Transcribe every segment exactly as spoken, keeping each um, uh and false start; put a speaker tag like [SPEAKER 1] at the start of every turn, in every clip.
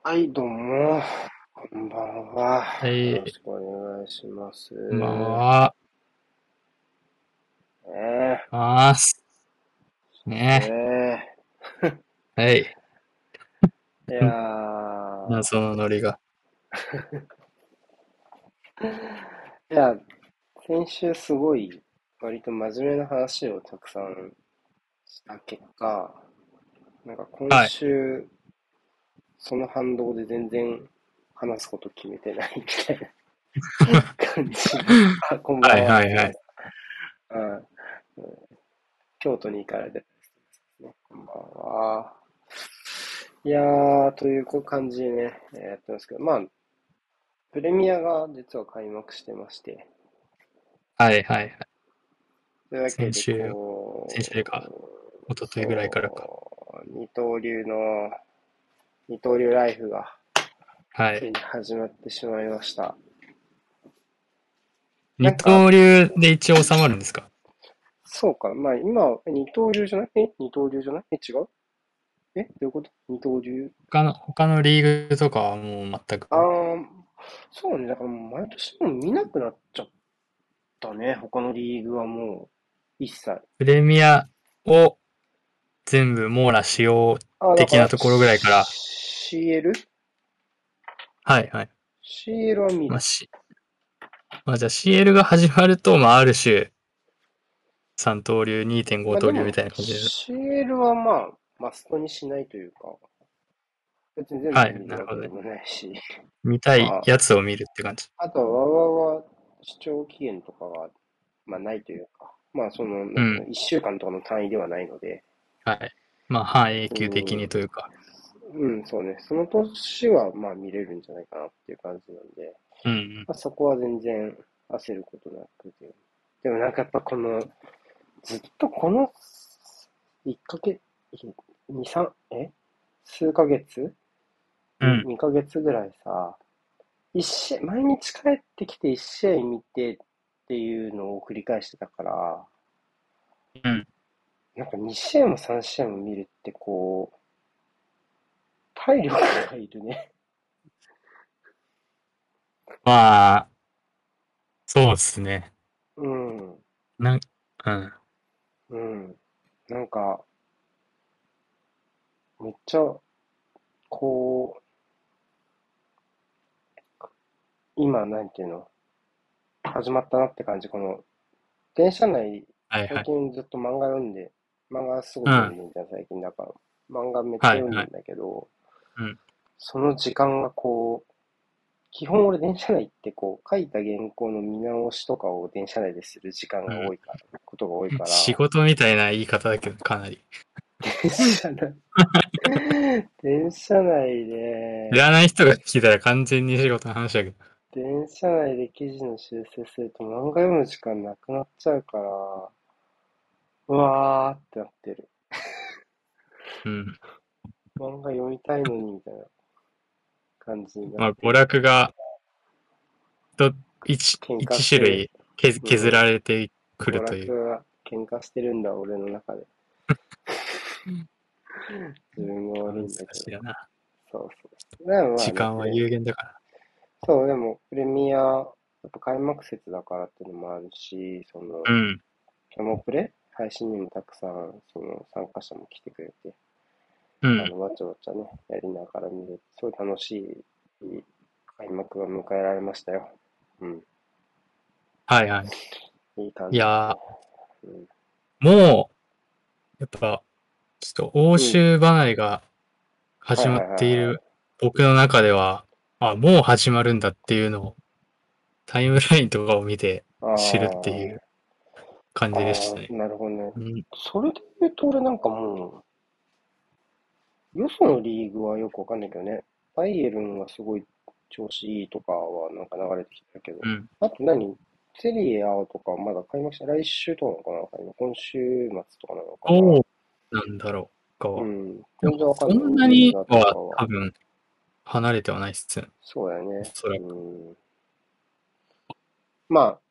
[SPEAKER 1] はい、どうも。こんばんは。
[SPEAKER 2] はい、
[SPEAKER 1] よろしくお願いします。
[SPEAKER 2] こんばんは。
[SPEAKER 1] え
[SPEAKER 2] ます。
[SPEAKER 1] ー、
[SPEAKER 2] ね。
[SPEAKER 1] え
[SPEAKER 2] はい。
[SPEAKER 1] ー、いやー、
[SPEAKER 2] 謎のノリが。
[SPEAKER 1] いや、先週すごい、割と真面目な話をたくさんした結果、なんか今
[SPEAKER 2] はい。
[SPEAKER 1] 週、その反動で全然話すこと決めてないみたいな感じで、あ、こんば
[SPEAKER 2] はい
[SPEAKER 1] んは、すいません。
[SPEAKER 2] はいはい。
[SPEAKER 1] あ、京都に行かれてですね。こんばんは。いやー、という感じでね、えーやってますけど、まあ、プレミアが実は開幕してまして、
[SPEAKER 2] はいはいはい。
[SPEAKER 1] というわけで、
[SPEAKER 2] 先週、先週か、
[SPEAKER 1] こう、
[SPEAKER 2] 一昨日ぐらいからか。
[SPEAKER 1] そう、二刀流の、二刀流ライフが
[SPEAKER 2] はい。
[SPEAKER 1] ついに始まってしまいました。な
[SPEAKER 2] 二
[SPEAKER 1] んか、
[SPEAKER 2] 刀流で一応収まるんですか？
[SPEAKER 1] そうか、まあ今、二刀流じゃないえ二刀流じゃないえ違うえどういうこと二刀流
[SPEAKER 2] 他の、他のリーグとかはもう全
[SPEAKER 1] あ
[SPEAKER 2] く。
[SPEAKER 1] ー、そうね、だからもう毎年もう見なくなっちゃったね、他のリーグはもう、一切。
[SPEAKER 2] プレミアを全部網羅しよう
[SPEAKER 1] あ、だから
[SPEAKER 2] 的なところぐらいから。
[SPEAKER 1] シーエル?シーエル
[SPEAKER 2] はいはい。
[SPEAKER 1] は見る。
[SPEAKER 2] まあ、し、まあじゃあ シーエル が始まると、まあある種、三刀流、にてんご刀流み
[SPEAKER 1] まあでも、
[SPEAKER 2] たいな感じで。
[SPEAKER 1] シーエル はまあ、マストにしないというか、別に全
[SPEAKER 2] はい、
[SPEAKER 1] 部見る
[SPEAKER 2] なるほどね。
[SPEAKER 1] わけでもないし、
[SPEAKER 2] 見たい
[SPEAKER 1] ま
[SPEAKER 2] やつを見るって感じ。
[SPEAKER 1] あ、あとはわわわ視聴期限とかは、まあないというか、まあその、なんていうの、
[SPEAKER 2] うん。
[SPEAKER 1] いっしゅうかんとかの単位ではないので、
[SPEAKER 2] はい。まあ、半永
[SPEAKER 1] う
[SPEAKER 2] 久的にとい
[SPEAKER 1] ん、
[SPEAKER 2] うか。
[SPEAKER 1] うん、そうね、その年はまあ見れるんじゃないかなっていう感じなんで、
[SPEAKER 2] うんうん。
[SPEAKER 1] まあ、そこは全然焦ることなくて。でもなんかやっぱこの、ずっとこのいっかげつ、に、さん、え数ヶ月に、
[SPEAKER 2] うん。
[SPEAKER 1] にかげつぐらいさ、一試合、毎日帰ってきて一試合見てっていうのを繰り返してたから、
[SPEAKER 2] うん。
[SPEAKER 1] なんかに試合もさん試合も見るってこう、体力がいるね。
[SPEAKER 2] まあ、そうですね。
[SPEAKER 1] うん、
[SPEAKER 2] なん、うん。
[SPEAKER 1] うん。なんか、めっちゃ、こう、今、なんていうの、始まったなって感じ。この、電車内、最
[SPEAKER 2] はいはい。
[SPEAKER 1] 近ずっと漫画読んで、漫画すごい読ん
[SPEAKER 2] うん。
[SPEAKER 1] でんじゃん、最近だから。漫画めっちゃ
[SPEAKER 2] はいはい。
[SPEAKER 1] 読んでんだけど、
[SPEAKER 2] うん。
[SPEAKER 1] その時間がこう、基本俺電車内ってこう、書いた原稿の見直しとかを電車内でする時間
[SPEAKER 2] うん。
[SPEAKER 1] が多いから、ことが多いから、
[SPEAKER 2] 仕事みたいな言い方だけど、かなり。
[SPEAKER 1] 電車内、電車内で、
[SPEAKER 2] 知らない人が聞いたら完全に仕事の話だけど。
[SPEAKER 1] 電車内で記事の修正すると漫画読む時間なくなっちゃうから、うわーってなってる。
[SPEAKER 2] うん。
[SPEAKER 1] 漫画読みたいのにみたいな感じになっ
[SPEAKER 2] まあ、娯
[SPEAKER 1] てる。
[SPEAKER 2] 楽が、と、一、
[SPEAKER 1] 喧嘩してる。
[SPEAKER 2] 一種類削、
[SPEAKER 1] うん。
[SPEAKER 2] 削られてく
[SPEAKER 1] 娯
[SPEAKER 2] るという。
[SPEAKER 1] 楽が喧嘩してるんだ、俺の中で。自分が悪い
[SPEAKER 2] 難
[SPEAKER 1] んだけど。
[SPEAKER 2] しいよな。
[SPEAKER 1] そうそう。でもまあね、
[SPEAKER 2] 時間は
[SPEAKER 1] プレ、
[SPEAKER 2] 有限だか
[SPEAKER 1] そう、でもプレミア、やっぱ開幕節だからっていうのもあるし、その、
[SPEAKER 2] ら。うん。
[SPEAKER 1] キャモプレ配信にもたくさん、その、参加者も来てくれて、
[SPEAKER 2] うん。
[SPEAKER 1] あの、わちゃわちゃね、やりながら見れて、すごい楽しい開幕が迎えられましたよ。うん。
[SPEAKER 2] はいはい。
[SPEAKER 1] いい感じですね。
[SPEAKER 2] いや
[SPEAKER 1] うん。
[SPEAKER 2] ー、もう、やっぱ、ちょっと欧
[SPEAKER 1] うん。
[SPEAKER 2] 州離れが始まっ
[SPEAKER 1] はいはいはいは
[SPEAKER 2] ている僕の中では、あ、もう始まるんだっていうのをタイムラインとかを見て知るってい
[SPEAKER 1] い。
[SPEAKER 2] う感
[SPEAKER 1] ああ、
[SPEAKER 2] じでしたね。
[SPEAKER 1] ああ、なるほどね。
[SPEAKER 2] うん。
[SPEAKER 1] それで言うと俺なんかもう、よそのリーグはよくわかんないけどね。バイエルンはすごい調子いいとかはなんか流れてきてたけど。
[SPEAKER 2] うん。
[SPEAKER 1] あと何セリエ A とかまだ開幕した。来週とかなのかな今週末とかなのかな
[SPEAKER 2] どうなんだろうかは。
[SPEAKER 1] うん。
[SPEAKER 2] でも、
[SPEAKER 1] 全然わかんない。
[SPEAKER 2] そんな
[SPEAKER 1] イングラと
[SPEAKER 2] には
[SPEAKER 1] かは。
[SPEAKER 2] 多分離れてはないっすね。
[SPEAKER 1] そうだよ
[SPEAKER 2] お
[SPEAKER 1] ね。
[SPEAKER 2] そらく。
[SPEAKER 1] うん。まあ、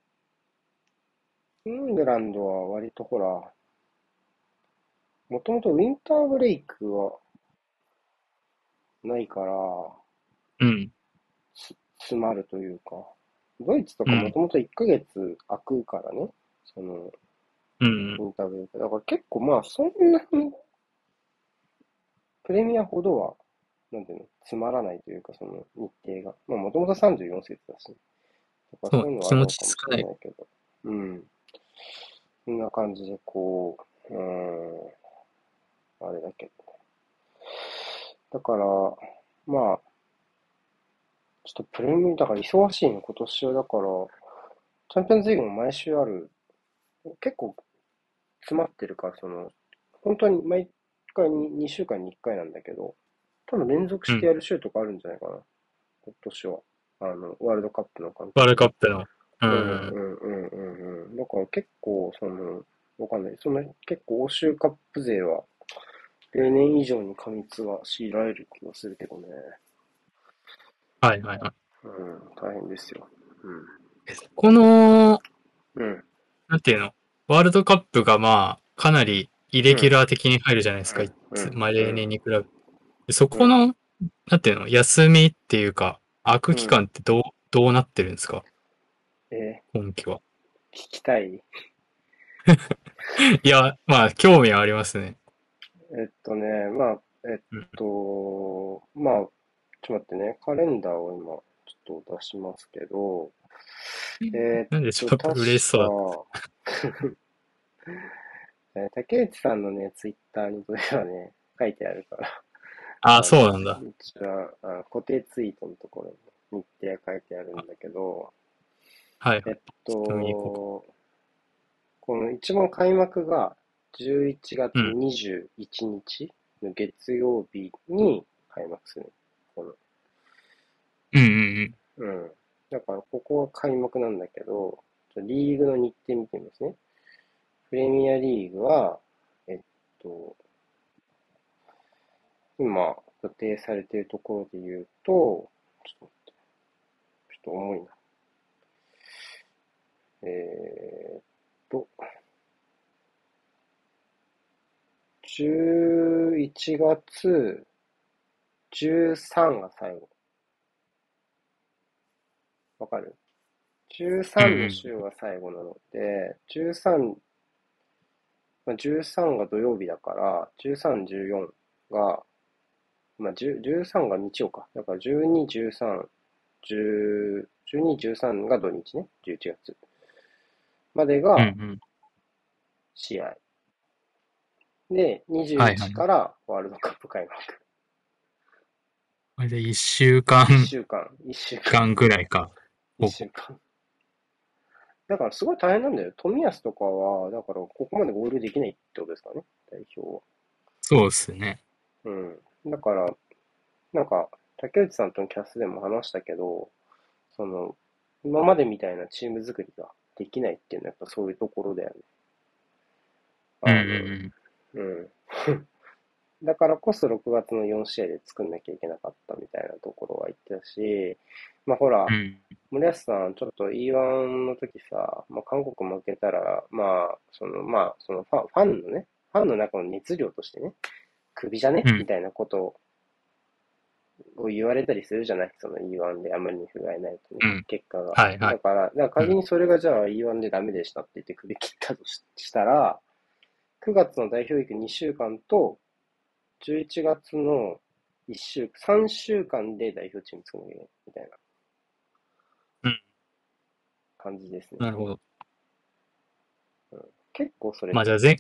[SPEAKER 1] イングランドは割とほら、もともとウィンターブレイクはないから、
[SPEAKER 2] うん。
[SPEAKER 1] つ詰まるというか、ドイツと
[SPEAKER 2] うん。
[SPEAKER 1] かもともといっかげつ空くからね、その、
[SPEAKER 2] うん。
[SPEAKER 1] インタビューが。だから結構まあ、そんなにプレミアほどは、なんていうの、つまらないというか、その日程が。まあ、もともとさんじゅうよん節だし、ね、だから
[SPEAKER 2] そう、
[SPEAKER 1] そういうのはある
[SPEAKER 2] 気持ち
[SPEAKER 1] のかもし
[SPEAKER 2] 少ない。
[SPEAKER 1] れないけど、うん。そんな感じで、こう、うーん、あれだけど。だから、まあ、ちょっとプレミア、だから忙しいの、今年は。だから、チャンピオンズリーグも毎週ある。結構詰まってるから、その、本当に毎回ににしゅうかんにいっかいなんだけど、多分連続
[SPEAKER 2] うん。
[SPEAKER 1] してやる週とかあるんじゃないかな、今年は。あの、ワールドカップの関
[SPEAKER 2] ワールドカッ
[SPEAKER 1] 係で。
[SPEAKER 2] プの。う
[SPEAKER 1] うん
[SPEAKER 2] ん。
[SPEAKER 1] うんうんうんうん。だから結構、その、わかんない。その結構欧州カップ勢は、例年以上に過密は強いられる気がするけどね。
[SPEAKER 2] はいはいはい。
[SPEAKER 1] うん、大変ですよ。
[SPEAKER 2] この、
[SPEAKER 1] うん。うん。
[SPEAKER 2] なんていうの、ワールドカップがまあ、かなりイレ
[SPEAKER 1] うん。
[SPEAKER 2] ギュラー的に入るじゃないですか、い
[SPEAKER 1] うん。
[SPEAKER 2] つ、まあ
[SPEAKER 1] うん。
[SPEAKER 2] 例年に比べて。そ
[SPEAKER 1] うん。
[SPEAKER 2] この、なんていうの、休みっていうか、空く期
[SPEAKER 1] うん。
[SPEAKER 2] 間ってどう、どうなってるんですか、
[SPEAKER 1] え
[SPEAKER 2] 今期は。
[SPEAKER 1] ー、聞きたい。
[SPEAKER 2] いや、まあ、興味はありますね。
[SPEAKER 1] えっとね、まあ、えっ
[SPEAKER 2] うん。
[SPEAKER 1] と、まあ、ちょっと待ってね。カレンダーを今、ちょっと出しますけど、えっ
[SPEAKER 2] なんでち
[SPEAKER 1] と、
[SPEAKER 2] ょっと
[SPEAKER 1] 確
[SPEAKER 2] 嬉しそうだ。
[SPEAKER 1] か、えー竹内さんのね、ツイッターにこれはね、書いてあるから、
[SPEAKER 2] ああ、
[SPEAKER 1] あの、
[SPEAKER 2] そうなんだ。
[SPEAKER 1] 一応、あ固定ツイートのところに日程が書いてあるんだけど、えっ
[SPEAKER 2] はいはい。ちょっと見に行こ
[SPEAKER 1] と、この一番開幕がじゅういちがつ
[SPEAKER 2] う。うん。
[SPEAKER 1] にじゅういちにちの月曜日に開幕する。この、
[SPEAKER 2] うんうん
[SPEAKER 1] うん。だからここは開幕なんだけど、ちょリーグの日程見てみますね。プレミアリーグは、えっと、今予定されているところで言うと、ちょっと、ちょっと重いな。えーっと、じゅういちがつじゅうさんが最後。わかる？ じゅうさん の
[SPEAKER 2] うん。
[SPEAKER 1] 週が最後なので、じゅうさん、まあ、じゅうさんが土曜日だから、じゅうさん、じゅうよんが、まあ、じゅう、じゅうさんが日曜か。だからじゅうに、じゅうさん、じゅう、じゅうに、じゅうさんが土日ね。じゅういちがつまでが
[SPEAKER 2] うんうんうん。
[SPEAKER 1] 試合。で、にじゅういち
[SPEAKER 2] はいはい。
[SPEAKER 1] からワールドカップ開幕。
[SPEAKER 2] これで一週間、
[SPEAKER 1] 一週間、一週間、
[SPEAKER 2] 間ぐらいか。
[SPEAKER 1] 一
[SPEAKER 2] ほぼ。
[SPEAKER 1] 週間。だからすごい大変なんだよ。冨安とかは、だからここまでゴールできないってことですかね。代表は。
[SPEAKER 2] そうっすね。
[SPEAKER 1] うん。だから、なんか、竹内さんとのキャスでも話したけど、その、今までみたいなチーム作りができないっていうのはやっぱそういうところだよね。
[SPEAKER 2] うんう
[SPEAKER 1] あの、
[SPEAKER 2] ん
[SPEAKER 1] うん。だからこそろくがつのよん試合で作んなきゃいけなかったみたいなところは言ってたし、まあほら、
[SPEAKER 2] うん。うん。
[SPEAKER 1] 森保さん、ちょっと イーワン の時さ、まあ、韓国負けたら、まあ、その、まあ、そのファン、ファンのね、ファンの中の熱量としてね、クビじゃね
[SPEAKER 2] うん。
[SPEAKER 1] みたいなことを言われたりするじゃない、その イーワン であまりに不甲斐ないとね、
[SPEAKER 2] うん。
[SPEAKER 1] 結果が。
[SPEAKER 2] はいはい。
[SPEAKER 1] だから、だから
[SPEAKER 2] うん。
[SPEAKER 1] 仮にそれがじゃあ イーワン でダメでしたって言って首切ったとししたら、くがつの代表ウィークにしゅうかんと、じゅういちがつのいっ週、さんしゅうかんで代表チーム作んなきゃいけないみたいな
[SPEAKER 2] うん。
[SPEAKER 1] 感じですね。
[SPEAKER 2] なるほど。
[SPEAKER 1] 結構それ、
[SPEAKER 2] まあじゃあ前、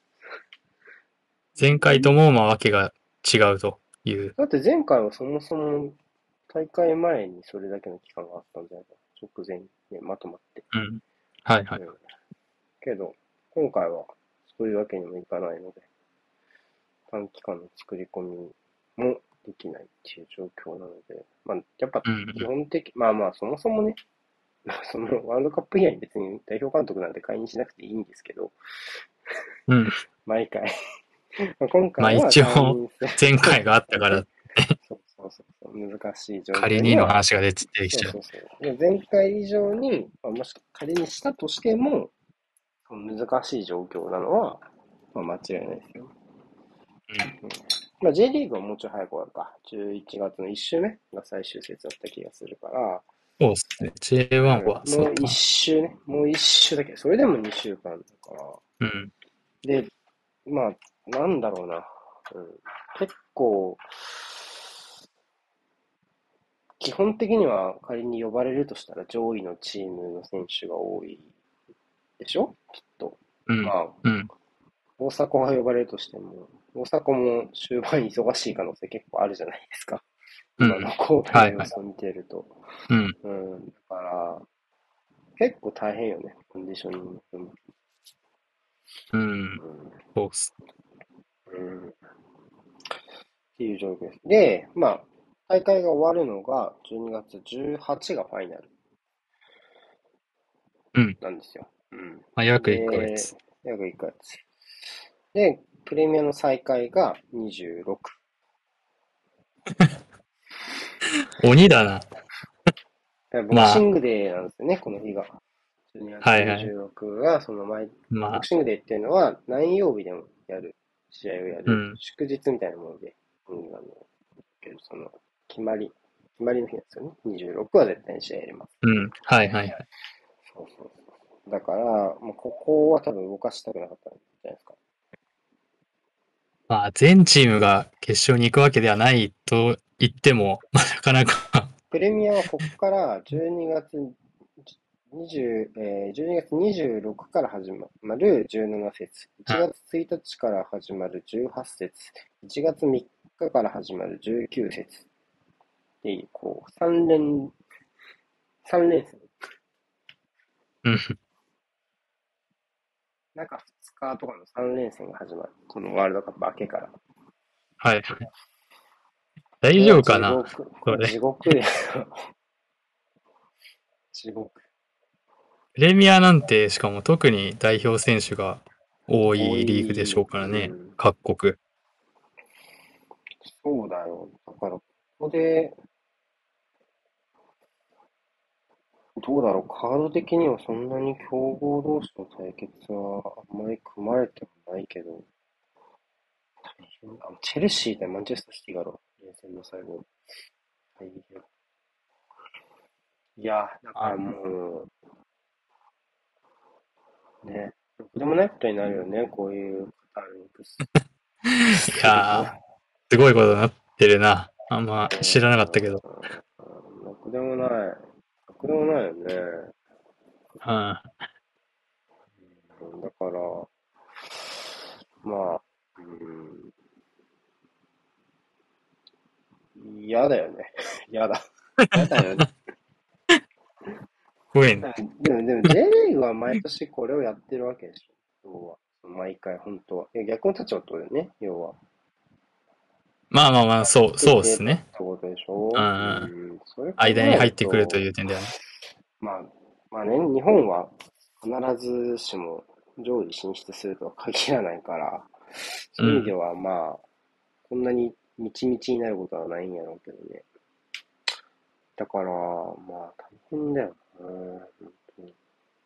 [SPEAKER 2] 前回ともまあわけが違うという。
[SPEAKER 1] だって前回はそもそも大会前にそれだけの期間があったんじゃないかな。直前に、ね、まとまって。
[SPEAKER 2] うん。はいはい。
[SPEAKER 1] うん。けど、今回はそういうわけにもいかないので、短期間の作り込みもできないっていう状況なので、まあ、やっぱ
[SPEAKER 2] うん。
[SPEAKER 1] 基本的、まあまあ、そもそもね、そのワールドカップ以外に別に代表監督なんて解任しなくていいんですけど、
[SPEAKER 2] うん。
[SPEAKER 1] 毎回まあ今
[SPEAKER 2] まあ
[SPEAKER 1] 回は
[SPEAKER 2] 一応、
[SPEAKER 1] 解任せ
[SPEAKER 2] 前
[SPEAKER 1] そうそう
[SPEAKER 2] 回があったから、
[SPEAKER 1] そうね。そうそうそうそう、難しい状況
[SPEAKER 2] 仮にの
[SPEAKER 1] には、
[SPEAKER 2] 話が出てきちゃう。
[SPEAKER 1] そうそうそう。で前回以上に、まあ、もし仮にしたとしても、難しい状況なのは、まあ、間違いないですよ。
[SPEAKER 2] うん。
[SPEAKER 1] まあ、J リーグはもうちょい早く終わるか。じゅういちがつのいち週目が最終節だった気がするから、
[SPEAKER 2] そうですね。ジェイワン は
[SPEAKER 1] うん、もう一
[SPEAKER 2] そうだったな。
[SPEAKER 1] 周ね。もう一周だけ。それでもにしゅうかんだから。
[SPEAKER 2] うん。
[SPEAKER 1] で、まあ、なんだろうな。うん、結構、基本的には仮に呼ばれるとしたら上位のチームの選手が多いでしょきっと。
[SPEAKER 2] うん。
[SPEAKER 1] まあ、
[SPEAKER 2] うん。
[SPEAKER 1] 大迫が呼ばれるとしても、大迫も終盤忙しい可能性結構あるじゃないですか。今の
[SPEAKER 2] うん。
[SPEAKER 1] 交代の
[SPEAKER 2] はいはい。
[SPEAKER 1] 様子を見てると。
[SPEAKER 2] うん。
[SPEAKER 1] うん。だから、結構大変よね。コンディショニングも。
[SPEAKER 2] うん。そうっす。
[SPEAKER 1] うん。っていう状況です。で、まあ、大会が終わるのがじゅうにがつじゅうはちがファイナル
[SPEAKER 2] うん。
[SPEAKER 1] なんですよ。うん。
[SPEAKER 2] まあ、約1ヶ
[SPEAKER 1] で、
[SPEAKER 2] 月。
[SPEAKER 1] 約いっかげつ。で、プレミアの再開がにじゅうろく。
[SPEAKER 2] 鬼だな。
[SPEAKER 1] ボク
[SPEAKER 2] まあ、
[SPEAKER 1] シングデーなんですよね、この日が。じゅうにがつ
[SPEAKER 2] はいはい。
[SPEAKER 1] にじゅうろくが、その前、ボ
[SPEAKER 2] まあ、
[SPEAKER 1] クシングデーっていうのは何曜日でもやる、試合をやる、
[SPEAKER 2] うん。
[SPEAKER 1] 祝日みたいなもので、うん、あの、けどその、決まり、決まりの日なんですよね。にじゅうろくは絶対に試合やります。
[SPEAKER 2] うん。はいはいはい。
[SPEAKER 1] そうそうそう。だから、もうここは多分動かしたくなかったんじゃないですか。
[SPEAKER 2] まあ、全チームが決勝に行くわけではないと言っても、まあ、なかなか
[SPEAKER 1] プレミアはここからじゅうにがつにじゅう、えー、じゅうにがつにじゅうろくから始まるじゅうなな節、1
[SPEAKER 2] うん。
[SPEAKER 1] 月ついたちから始まるじゅうはち節、いちがつみっかかから始まるじゅうく節で、こう、さん連、さん連戦。
[SPEAKER 2] うん。
[SPEAKER 1] 中ふつかとかのさん連戦が始まる。このワールドカップ明けから。
[SPEAKER 2] はいはい。大
[SPEAKER 1] これは
[SPEAKER 2] 丈夫かな
[SPEAKER 1] 地獄、これは地
[SPEAKER 2] それ。
[SPEAKER 1] 獄ですよ。地獄。
[SPEAKER 2] プレミアなんて、しかも特に代表選手が多
[SPEAKER 1] 多
[SPEAKER 2] いリーグでしょ
[SPEAKER 1] い、
[SPEAKER 2] うからね。
[SPEAKER 1] うん、
[SPEAKER 2] 各国。
[SPEAKER 1] そうだよ。だから、ここで、どうだろう、カード的にはそんなに強豪同士の対決はあんまり組まれてはないけど、大変あチェルシー対マンチェスターシティがあるわ連戦の最後。大変。いや、だから
[SPEAKER 2] あ、
[SPEAKER 1] もう、ね、ろくでもないことになるよね、こういうカタールに屈
[SPEAKER 2] い
[SPEAKER 1] すると。
[SPEAKER 2] やー、すごいことになってるな。あんま
[SPEAKER 1] う
[SPEAKER 2] 知らなかったけど。
[SPEAKER 1] ん、ろくでもない。ろくでもないよね。
[SPEAKER 2] うん。
[SPEAKER 1] うんだから、まあ、うん、嫌だよね。嫌だ。嫌だよね。
[SPEAKER 2] すごいね。
[SPEAKER 1] でも、でも J リーグは毎年これをやってるわけでしょ。要は。毎回、本当は。いや、逆の立場ってことだよね。要は。
[SPEAKER 2] まあまあまあ、そう、
[SPEAKER 1] 出てたって
[SPEAKER 2] そうですね。
[SPEAKER 1] ことでし
[SPEAKER 2] うん
[SPEAKER 1] ょ。う
[SPEAKER 2] うん。
[SPEAKER 1] ん。それ考
[SPEAKER 2] 間に
[SPEAKER 1] える
[SPEAKER 2] 入ってくるとい
[SPEAKER 1] と、
[SPEAKER 2] う点ではね。
[SPEAKER 1] まあ、まあね、日本は必ずしも上位進出するとは限らないから、そういう意味で
[SPEAKER 2] うん。
[SPEAKER 1] はまあ、こんなにみちみちになることはないんやろうけどね。だから、まあ、大変だよな。本当に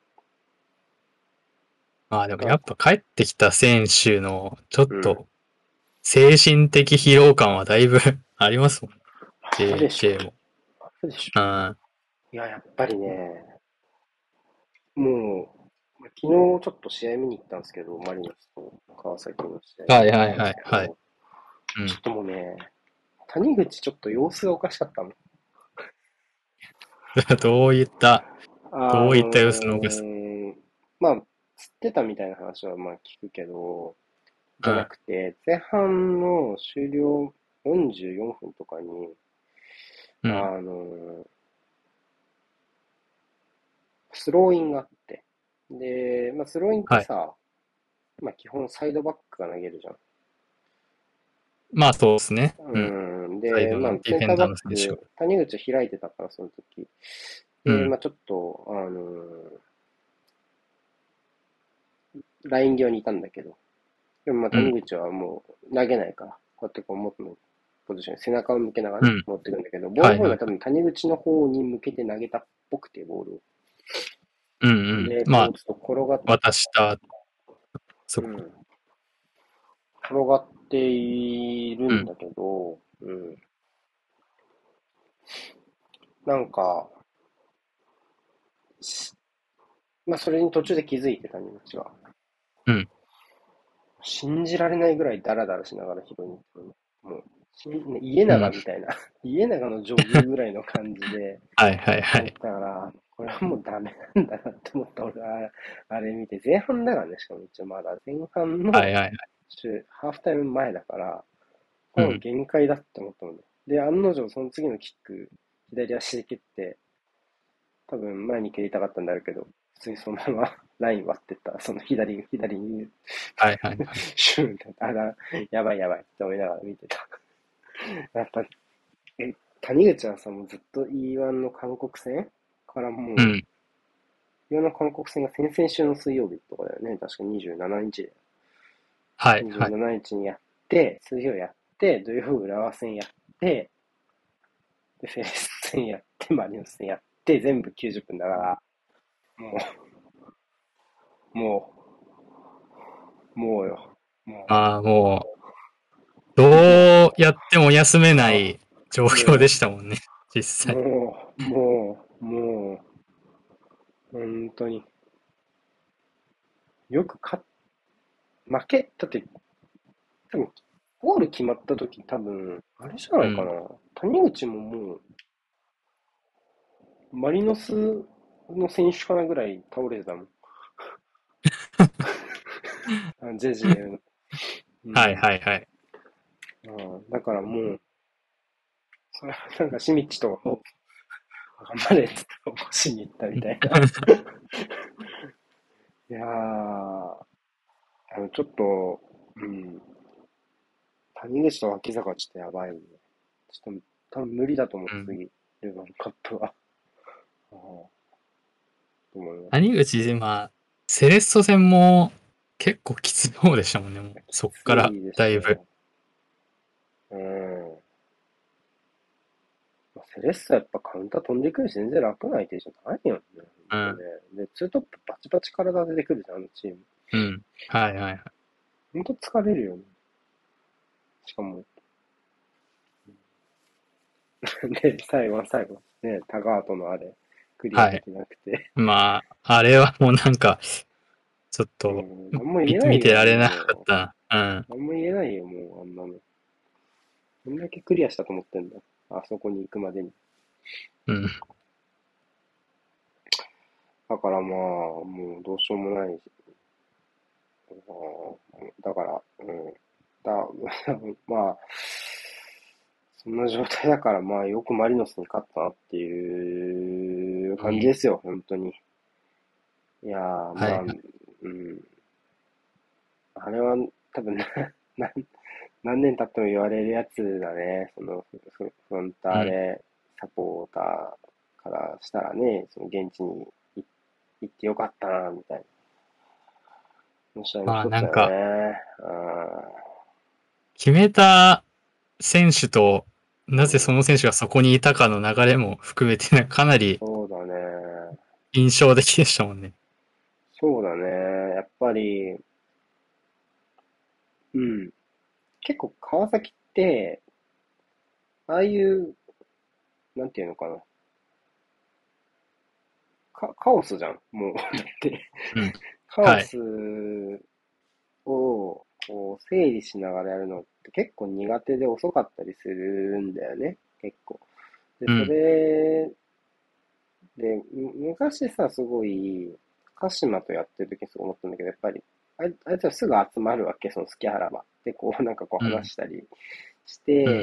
[SPEAKER 2] まあでも
[SPEAKER 1] なんか、
[SPEAKER 2] やっぱ帰ってきた選手のちょっ
[SPEAKER 1] うん。
[SPEAKER 2] と精神的疲労感はだいぶありますもん。
[SPEAKER 1] あるで
[SPEAKER 2] J、
[SPEAKER 1] しょ。
[SPEAKER 2] J も。
[SPEAKER 1] あるでしょ。
[SPEAKER 2] うん。は
[SPEAKER 1] いや、やっぱりね、もう、まあ昨日ちょっと試合見に行ったんですけど、マリノスと川崎の試合
[SPEAKER 2] いはい
[SPEAKER 1] 見に行ったんで
[SPEAKER 2] はいはい。
[SPEAKER 1] すけど、
[SPEAKER 2] うん。
[SPEAKER 1] ちょっともうね、谷口ちょっと様子がおかしかったの。
[SPEAKER 2] どういった、
[SPEAKER 1] あの
[SPEAKER 2] どういった様子のおかしさ。
[SPEAKER 1] ー、まあ、釣ってたみたいな話はまあ聞くけど、じゃな
[SPEAKER 2] うん。
[SPEAKER 1] くて、前半の終了よんじゅうよんぷんとかに、あ
[SPEAKER 2] うん。
[SPEAKER 1] のー、スローインがあって、で、まあ、スローインって
[SPEAKER 2] はい。
[SPEAKER 1] さ、まあ、基本サイドバックが投げるじゃん。
[SPEAKER 2] まあそうですね。うん。
[SPEAKER 1] うん。で、
[SPEAKER 2] サイド
[SPEAKER 1] まあ、
[SPEAKER 2] のディフェン
[SPEAKER 1] センターバッ
[SPEAKER 2] ダーの選手が。
[SPEAKER 1] ク、谷口開いてたから、その時。で、
[SPEAKER 2] うん。
[SPEAKER 1] まあ、ちょっと、あのーライン際にいたんだけど、でもまあ、
[SPEAKER 2] うん。
[SPEAKER 1] 谷口はもう投げないから、こうやってこう元のポジションに背中を向けながらね、
[SPEAKER 2] うん。
[SPEAKER 1] 持ってくんだけど、ボール
[SPEAKER 2] はいはい。
[SPEAKER 1] 本来多分谷口の方に向けて投げたっぽくて、ボールを。
[SPEAKER 2] うんうん。
[SPEAKER 1] で、
[SPEAKER 2] まあ、
[SPEAKER 1] こう、ちょっと転がっ、
[SPEAKER 2] 渡した、そこ。
[SPEAKER 1] うん。 転がっている
[SPEAKER 2] うん。
[SPEAKER 1] んだけど、うん。なんか、しまあ、それに途中で気づいてた人たちは。
[SPEAKER 2] うん。
[SPEAKER 1] 信じられないぐらいダラダラしながら拾いに行ってるね。もう、し家
[SPEAKER 2] うん。
[SPEAKER 1] 長みたいな、家長のジョグぐらいの感じで、
[SPEAKER 2] はいはいはい。
[SPEAKER 1] だから、これはもうダメなんだなって思った俺は、あれ見て、前半だからね、しかも一応まだ前半の
[SPEAKER 2] はいはいはい。
[SPEAKER 1] ハーフタイム前だから、これは
[SPEAKER 2] うん。
[SPEAKER 1] 限界だって思ったので。で、案の定その次のキック、左足で蹴って、多分前に蹴りたかったんだろうけど、普通にそのままライン割ってった。その左、左に
[SPEAKER 2] はいはいはい。
[SPEAKER 1] シューンって、あら、やばいやばいって思いながら見てた。やっぱ、え、谷口はさ、もうずっと イーワン の韓国戦からもう、
[SPEAKER 2] うん。
[SPEAKER 1] イーワン の韓国戦が先々週の水曜日とかだよね。確かにじゅうしちにちで。27
[SPEAKER 2] はいはい。
[SPEAKER 1] 日にやって、水曜やって、土曜浦和戦やって、で、フェレス戦やって、マリノス戦やって、全部きゅうじゅっぷんだから、もう、もう、もうよ。も
[SPEAKER 2] ああ、もう、
[SPEAKER 1] う、も
[SPEAKER 2] どうやっても休め
[SPEAKER 1] う、
[SPEAKER 2] な
[SPEAKER 1] あ、
[SPEAKER 2] い状況で
[SPEAKER 1] も
[SPEAKER 2] したもんね。実
[SPEAKER 1] う、
[SPEAKER 2] 際。
[SPEAKER 1] もう、もう、もう、本当に、よく勝っ、負け、だって、多分、ゴール決まった時多分、あれじゃないかな。
[SPEAKER 2] うん。
[SPEAKER 1] 谷口ももう、マリノスの選手かなぐらい倒れてたもん。あジェジエの。う
[SPEAKER 2] はい
[SPEAKER 1] ん。
[SPEAKER 2] はいはい。
[SPEAKER 1] ああだからもう、それはなんかシミッチと頑張れって起こしに行ったみたいな。いやー、あの、ちょっと、うん、谷口と脇坂ちょっとやばいね。ちょっと、多分無理だと思う、
[SPEAKER 2] うん。
[SPEAKER 1] 次、ルヴァンカップは。ああ、と思います。
[SPEAKER 2] 谷口、まあ、セレッソ戦も結構きつい方でしたもんね。もう
[SPEAKER 1] き
[SPEAKER 2] そっから
[SPEAKER 1] ついで
[SPEAKER 2] だいぶ。
[SPEAKER 1] したよ。うん。まあセレッソやっぱカウンター飛んでくるし、全然楽な相手じゃないよね。ほんとね。
[SPEAKER 2] うん。
[SPEAKER 1] で、ツートップバチバチ体出てくるじゃん、あのチーム。
[SPEAKER 2] うん。はいはいはい。
[SPEAKER 1] ほんと疲れるよね。しかも、で、最後は最後、ね、タガートのあれ、クリア
[SPEAKER 2] はい。
[SPEAKER 1] できなくて。
[SPEAKER 2] まあ、あれはもうなんか、ちょっと、
[SPEAKER 1] うん、なんも言
[SPEAKER 2] み見
[SPEAKER 1] えないよ、あん
[SPEAKER 2] てられなかっ
[SPEAKER 1] なの。
[SPEAKER 2] たな。うん。
[SPEAKER 1] なんも言えないよ、もう、あんなの。どんだけクリアしたと思ってんだ。あそこに行くまでに。
[SPEAKER 2] うん。
[SPEAKER 1] だからまあ、もうどうしようもないし。うんだから、うん。だ、まあ、そんな状態だから、まあ、よくマリノスに勝ったなっていう
[SPEAKER 2] うん。
[SPEAKER 1] 感じですよ、本当に。いやー、まあ、
[SPEAKER 2] はいはい。
[SPEAKER 1] うん。あれは多分な、な何年経っても言われるやつだね。そのフフフロンタ
[SPEAKER 2] うん。
[SPEAKER 1] ーレサポーターからしたらね、その現地に行行ってよかったな、みたいな。の試合の
[SPEAKER 2] まあ
[SPEAKER 1] 一つだよ
[SPEAKER 2] なんか、
[SPEAKER 1] ね。
[SPEAKER 2] 決めた選手と、
[SPEAKER 1] う
[SPEAKER 2] なぜそ
[SPEAKER 1] ん、うん、
[SPEAKER 2] の選手がそこにいたかの流れも含めて、かなり
[SPEAKER 1] そうだね。
[SPEAKER 2] 印象的でしたもんね。
[SPEAKER 1] そうだね。やっぱり、うん。結構川崎って、ああいう、なんていうのかな。カ、カオスじゃん。もう、だって、
[SPEAKER 2] うん。はい。
[SPEAKER 1] カオスをこう整理しながらやるのって結構苦手で遅かったりするんだよね。結構。で、そ
[SPEAKER 2] うん。
[SPEAKER 1] れで、む昔さ、すごい、鹿島とやってる時にすごい思ったんだけど、やっぱり、あいあいつはすぐ集まるわけ、その隙あらば。で、こう、なんかこう
[SPEAKER 2] うん。
[SPEAKER 1] 話したりして、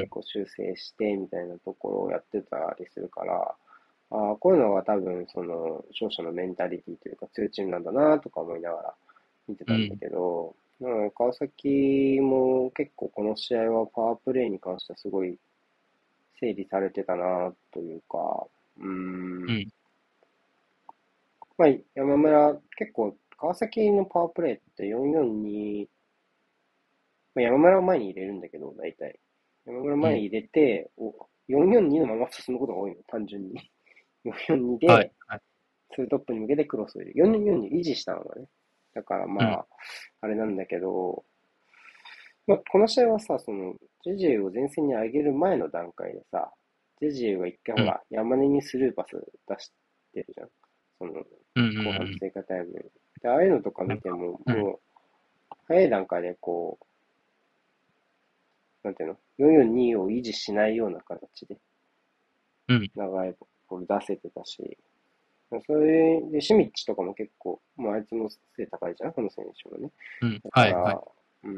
[SPEAKER 2] うん。
[SPEAKER 1] こう修正して、みたいなところをやってたりするから、ああ、こういうのが多分、その、勝者のメンタリティというか、強いチームなんだなとか思いながら見てたんだ
[SPEAKER 2] うん。
[SPEAKER 1] けど、うん、川崎も結構この試合はパワープレイに関してはすごい整理されてたなというか、うーん、
[SPEAKER 2] うん。
[SPEAKER 1] まあ、山村、結構、川崎のパワープレイってよんよんに、まあ、山村を前に入れるんだけど、大体。山村を
[SPEAKER 2] うん。
[SPEAKER 1] 前に入れて、およんよんにのまま進むことが多いの、単純に。よんよんに
[SPEAKER 2] はい。
[SPEAKER 1] で、
[SPEAKER 2] はい。
[SPEAKER 1] ツートップに向けてクロスを入れる。よんよんに維持したのがね。だから
[SPEAKER 2] うん。
[SPEAKER 1] まあ、あれなんだけど、 まあ、この試合はさ、その、ジェジエを前線に上げる前の段階でさ、ジェジエが一回
[SPEAKER 2] うん。
[SPEAKER 1] ほら、山根にスルーパス出してるじゃん。その、
[SPEAKER 2] うんうん
[SPEAKER 1] 後半の
[SPEAKER 2] うん。
[SPEAKER 1] 追加タイムで。で、ああいうのとか
[SPEAKER 2] なんか、
[SPEAKER 1] 見ても、
[SPEAKER 2] うん。
[SPEAKER 1] もう、早い段階でこう、なんていうの？ よんよんに を維持しないような形で、
[SPEAKER 2] うん。
[SPEAKER 1] 長いボール出せてたし、それで、シミッチとかも結構、もうあいつも背高いじゃん、この選手もね。
[SPEAKER 2] うん。
[SPEAKER 1] だか
[SPEAKER 2] はいはい。
[SPEAKER 1] ら、うん、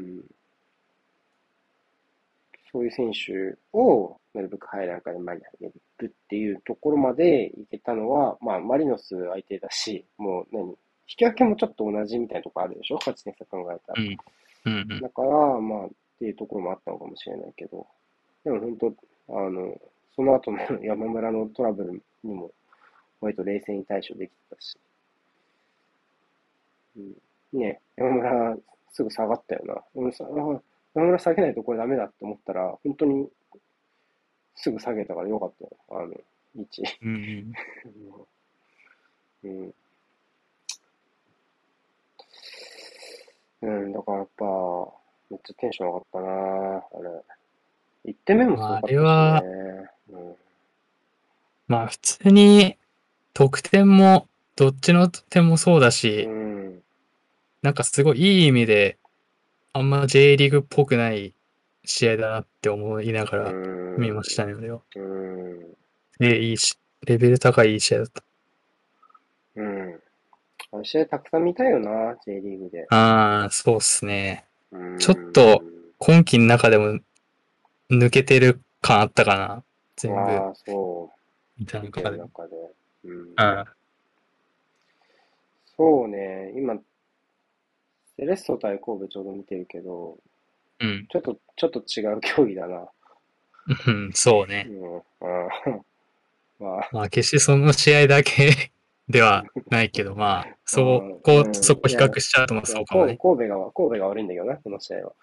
[SPEAKER 1] そういう選手をなるべく早い段階で前に上げるっていうところまでいけたのは、まあ、マリノス相手だし、もう何、引き分けもちょっと同じみたいなところあるでしょ？ はち 点差考えたら。
[SPEAKER 2] うん。うんうん。
[SPEAKER 1] だから、まあ、っていうところもあったのかもしれないけど、でも本当、あの、その後の山村のトラブルにも、割と冷静に対処できてたし、うん、ね、山村すぐ下がったよな。俺さ、あ山村下げないとこれダメだって思ったら、本当にすぐ下げたからよかったよ。あの、位置。
[SPEAKER 2] うんうん。
[SPEAKER 1] うん。うん、だからやっぱ、めっちゃテンション上がったなあれ。いってんめもす
[SPEAKER 2] まあ、あれ
[SPEAKER 1] ごかったしね。
[SPEAKER 2] は、
[SPEAKER 1] うん。
[SPEAKER 2] まあ普通に得点も、どっちの点もそうだ
[SPEAKER 1] う
[SPEAKER 2] し、
[SPEAKER 1] ん。
[SPEAKER 2] なんかすごいいい意味で、あんま J リーグっぽくない試合だなって思いなが
[SPEAKER 1] う
[SPEAKER 2] ら見ま
[SPEAKER 1] ん。
[SPEAKER 2] したね、俺は。
[SPEAKER 1] うん。
[SPEAKER 2] で、いいし、レベル高いいい試合だった。
[SPEAKER 1] うん。あの試合たくさん見たいよな、J リーグで。
[SPEAKER 2] ああ、そうっすね。
[SPEAKER 1] う
[SPEAKER 2] ちょっと、
[SPEAKER 1] ん。
[SPEAKER 2] 今季の中でも抜けてる感あったかな。全部
[SPEAKER 1] ああ、そう。
[SPEAKER 2] 見た
[SPEAKER 1] 見てる
[SPEAKER 2] 中でも。
[SPEAKER 1] 中で。うん。
[SPEAKER 2] うん。
[SPEAKER 1] そうね。今、セレッソ対神戸ちょうど見てるけど、
[SPEAKER 2] うん。
[SPEAKER 1] ちょっと、ちょっと違う競技だな。
[SPEAKER 2] うん、そうね。
[SPEAKER 1] うん。あーまあ、
[SPEAKER 2] まあ、決してその試合だけではないけど、まあ、
[SPEAKER 1] あ
[SPEAKER 2] そう、
[SPEAKER 1] ー
[SPEAKER 2] こう、そ
[SPEAKER 1] うん。
[SPEAKER 2] こ比
[SPEAKER 1] いや、
[SPEAKER 2] 較しちゃうとも
[SPEAKER 1] いや、
[SPEAKER 2] そうかもね。
[SPEAKER 1] こう神戸が、神戸が悪いんだけどな、この試合は。っ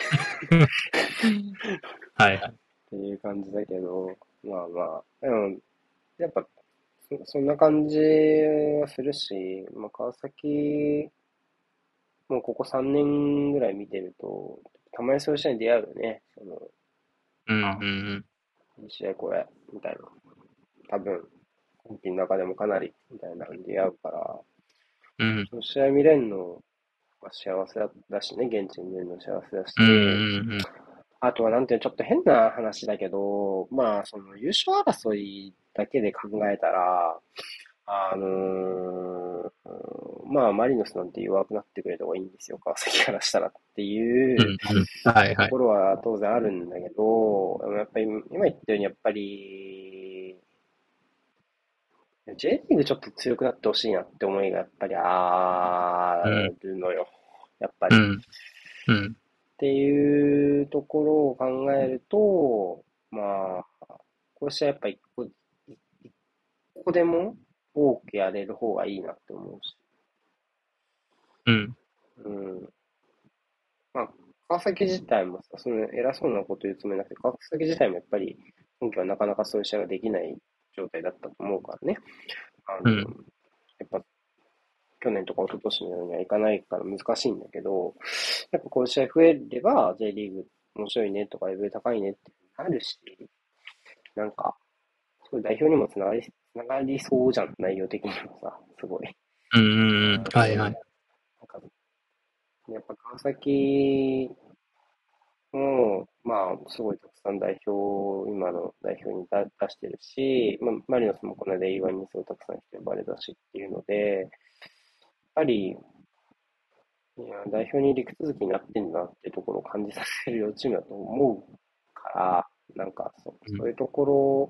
[SPEAKER 2] はいはい。
[SPEAKER 1] ていう感じだけど、まあまあ、でも、やっぱ、そ、そんな感じはするし、まあ、川崎、もうここさんねんぐらい見てると、たまにそういう試合に出会うよね。その、
[SPEAKER 2] うんうん
[SPEAKER 1] いい試合これ、みたいな。多分、今季の中でもかなり、みたいなのに出会うから、
[SPEAKER 2] うん。うん。
[SPEAKER 1] その試合見れるの、まあ、幸せだだしね、現地に見れるの幸せだし、
[SPEAKER 2] うんうんうん。
[SPEAKER 1] あとはなんていうの、ちょっと変な話だけど、まあ、その優勝争いだけで考えたら、あのーまあ、マリノスなんて弱くなってくれた方がいいんですよ、川崎からしたらっていう
[SPEAKER 2] うんうん。はいはい。
[SPEAKER 1] ところは当然あるんだけど、やっぱり今言ったように、やっぱり、J リーグちょっと強くなってほしいなって思いがやっぱりあ
[SPEAKER 2] うん。
[SPEAKER 1] るのよ。やっぱり。っ
[SPEAKER 2] うん。うん。
[SPEAKER 1] ていうところを考えると、まあ、こうしたらやっぱ一個、一個でも多くやれる方がいいなって思うし。
[SPEAKER 2] うん。
[SPEAKER 1] うん。まあ、川崎自体もさ、その偉そうなこと言うつもりなくて、川崎自体もやっぱり、今季はなかなかそういう試合ができない状態だったと思うからね。あの、
[SPEAKER 2] うん。
[SPEAKER 1] やっぱ去年とか一昨年のようにはいかないから難しいんだけど、やっぱこういう試合増えれば J リーグ面白いねとかレベル高いねってなるし、なんか、そういう代表にもつながり、つながりそうじゃん、内容的にもさ、すごい。
[SPEAKER 2] うんうんうん。はいはい。
[SPEAKER 1] なんか、やっぱ川崎も、まあ、すごいたくさん代表、今の代表に出出してるし、まあ、マリノスもこの間 エーワン にすごいたくさん人呼ばれたしっていうので、やっぱり、いや、代表に陸続きになってんだなっていうところを感じさせる両チームだと思うから、なんかそ、
[SPEAKER 2] うん。
[SPEAKER 1] そういうところ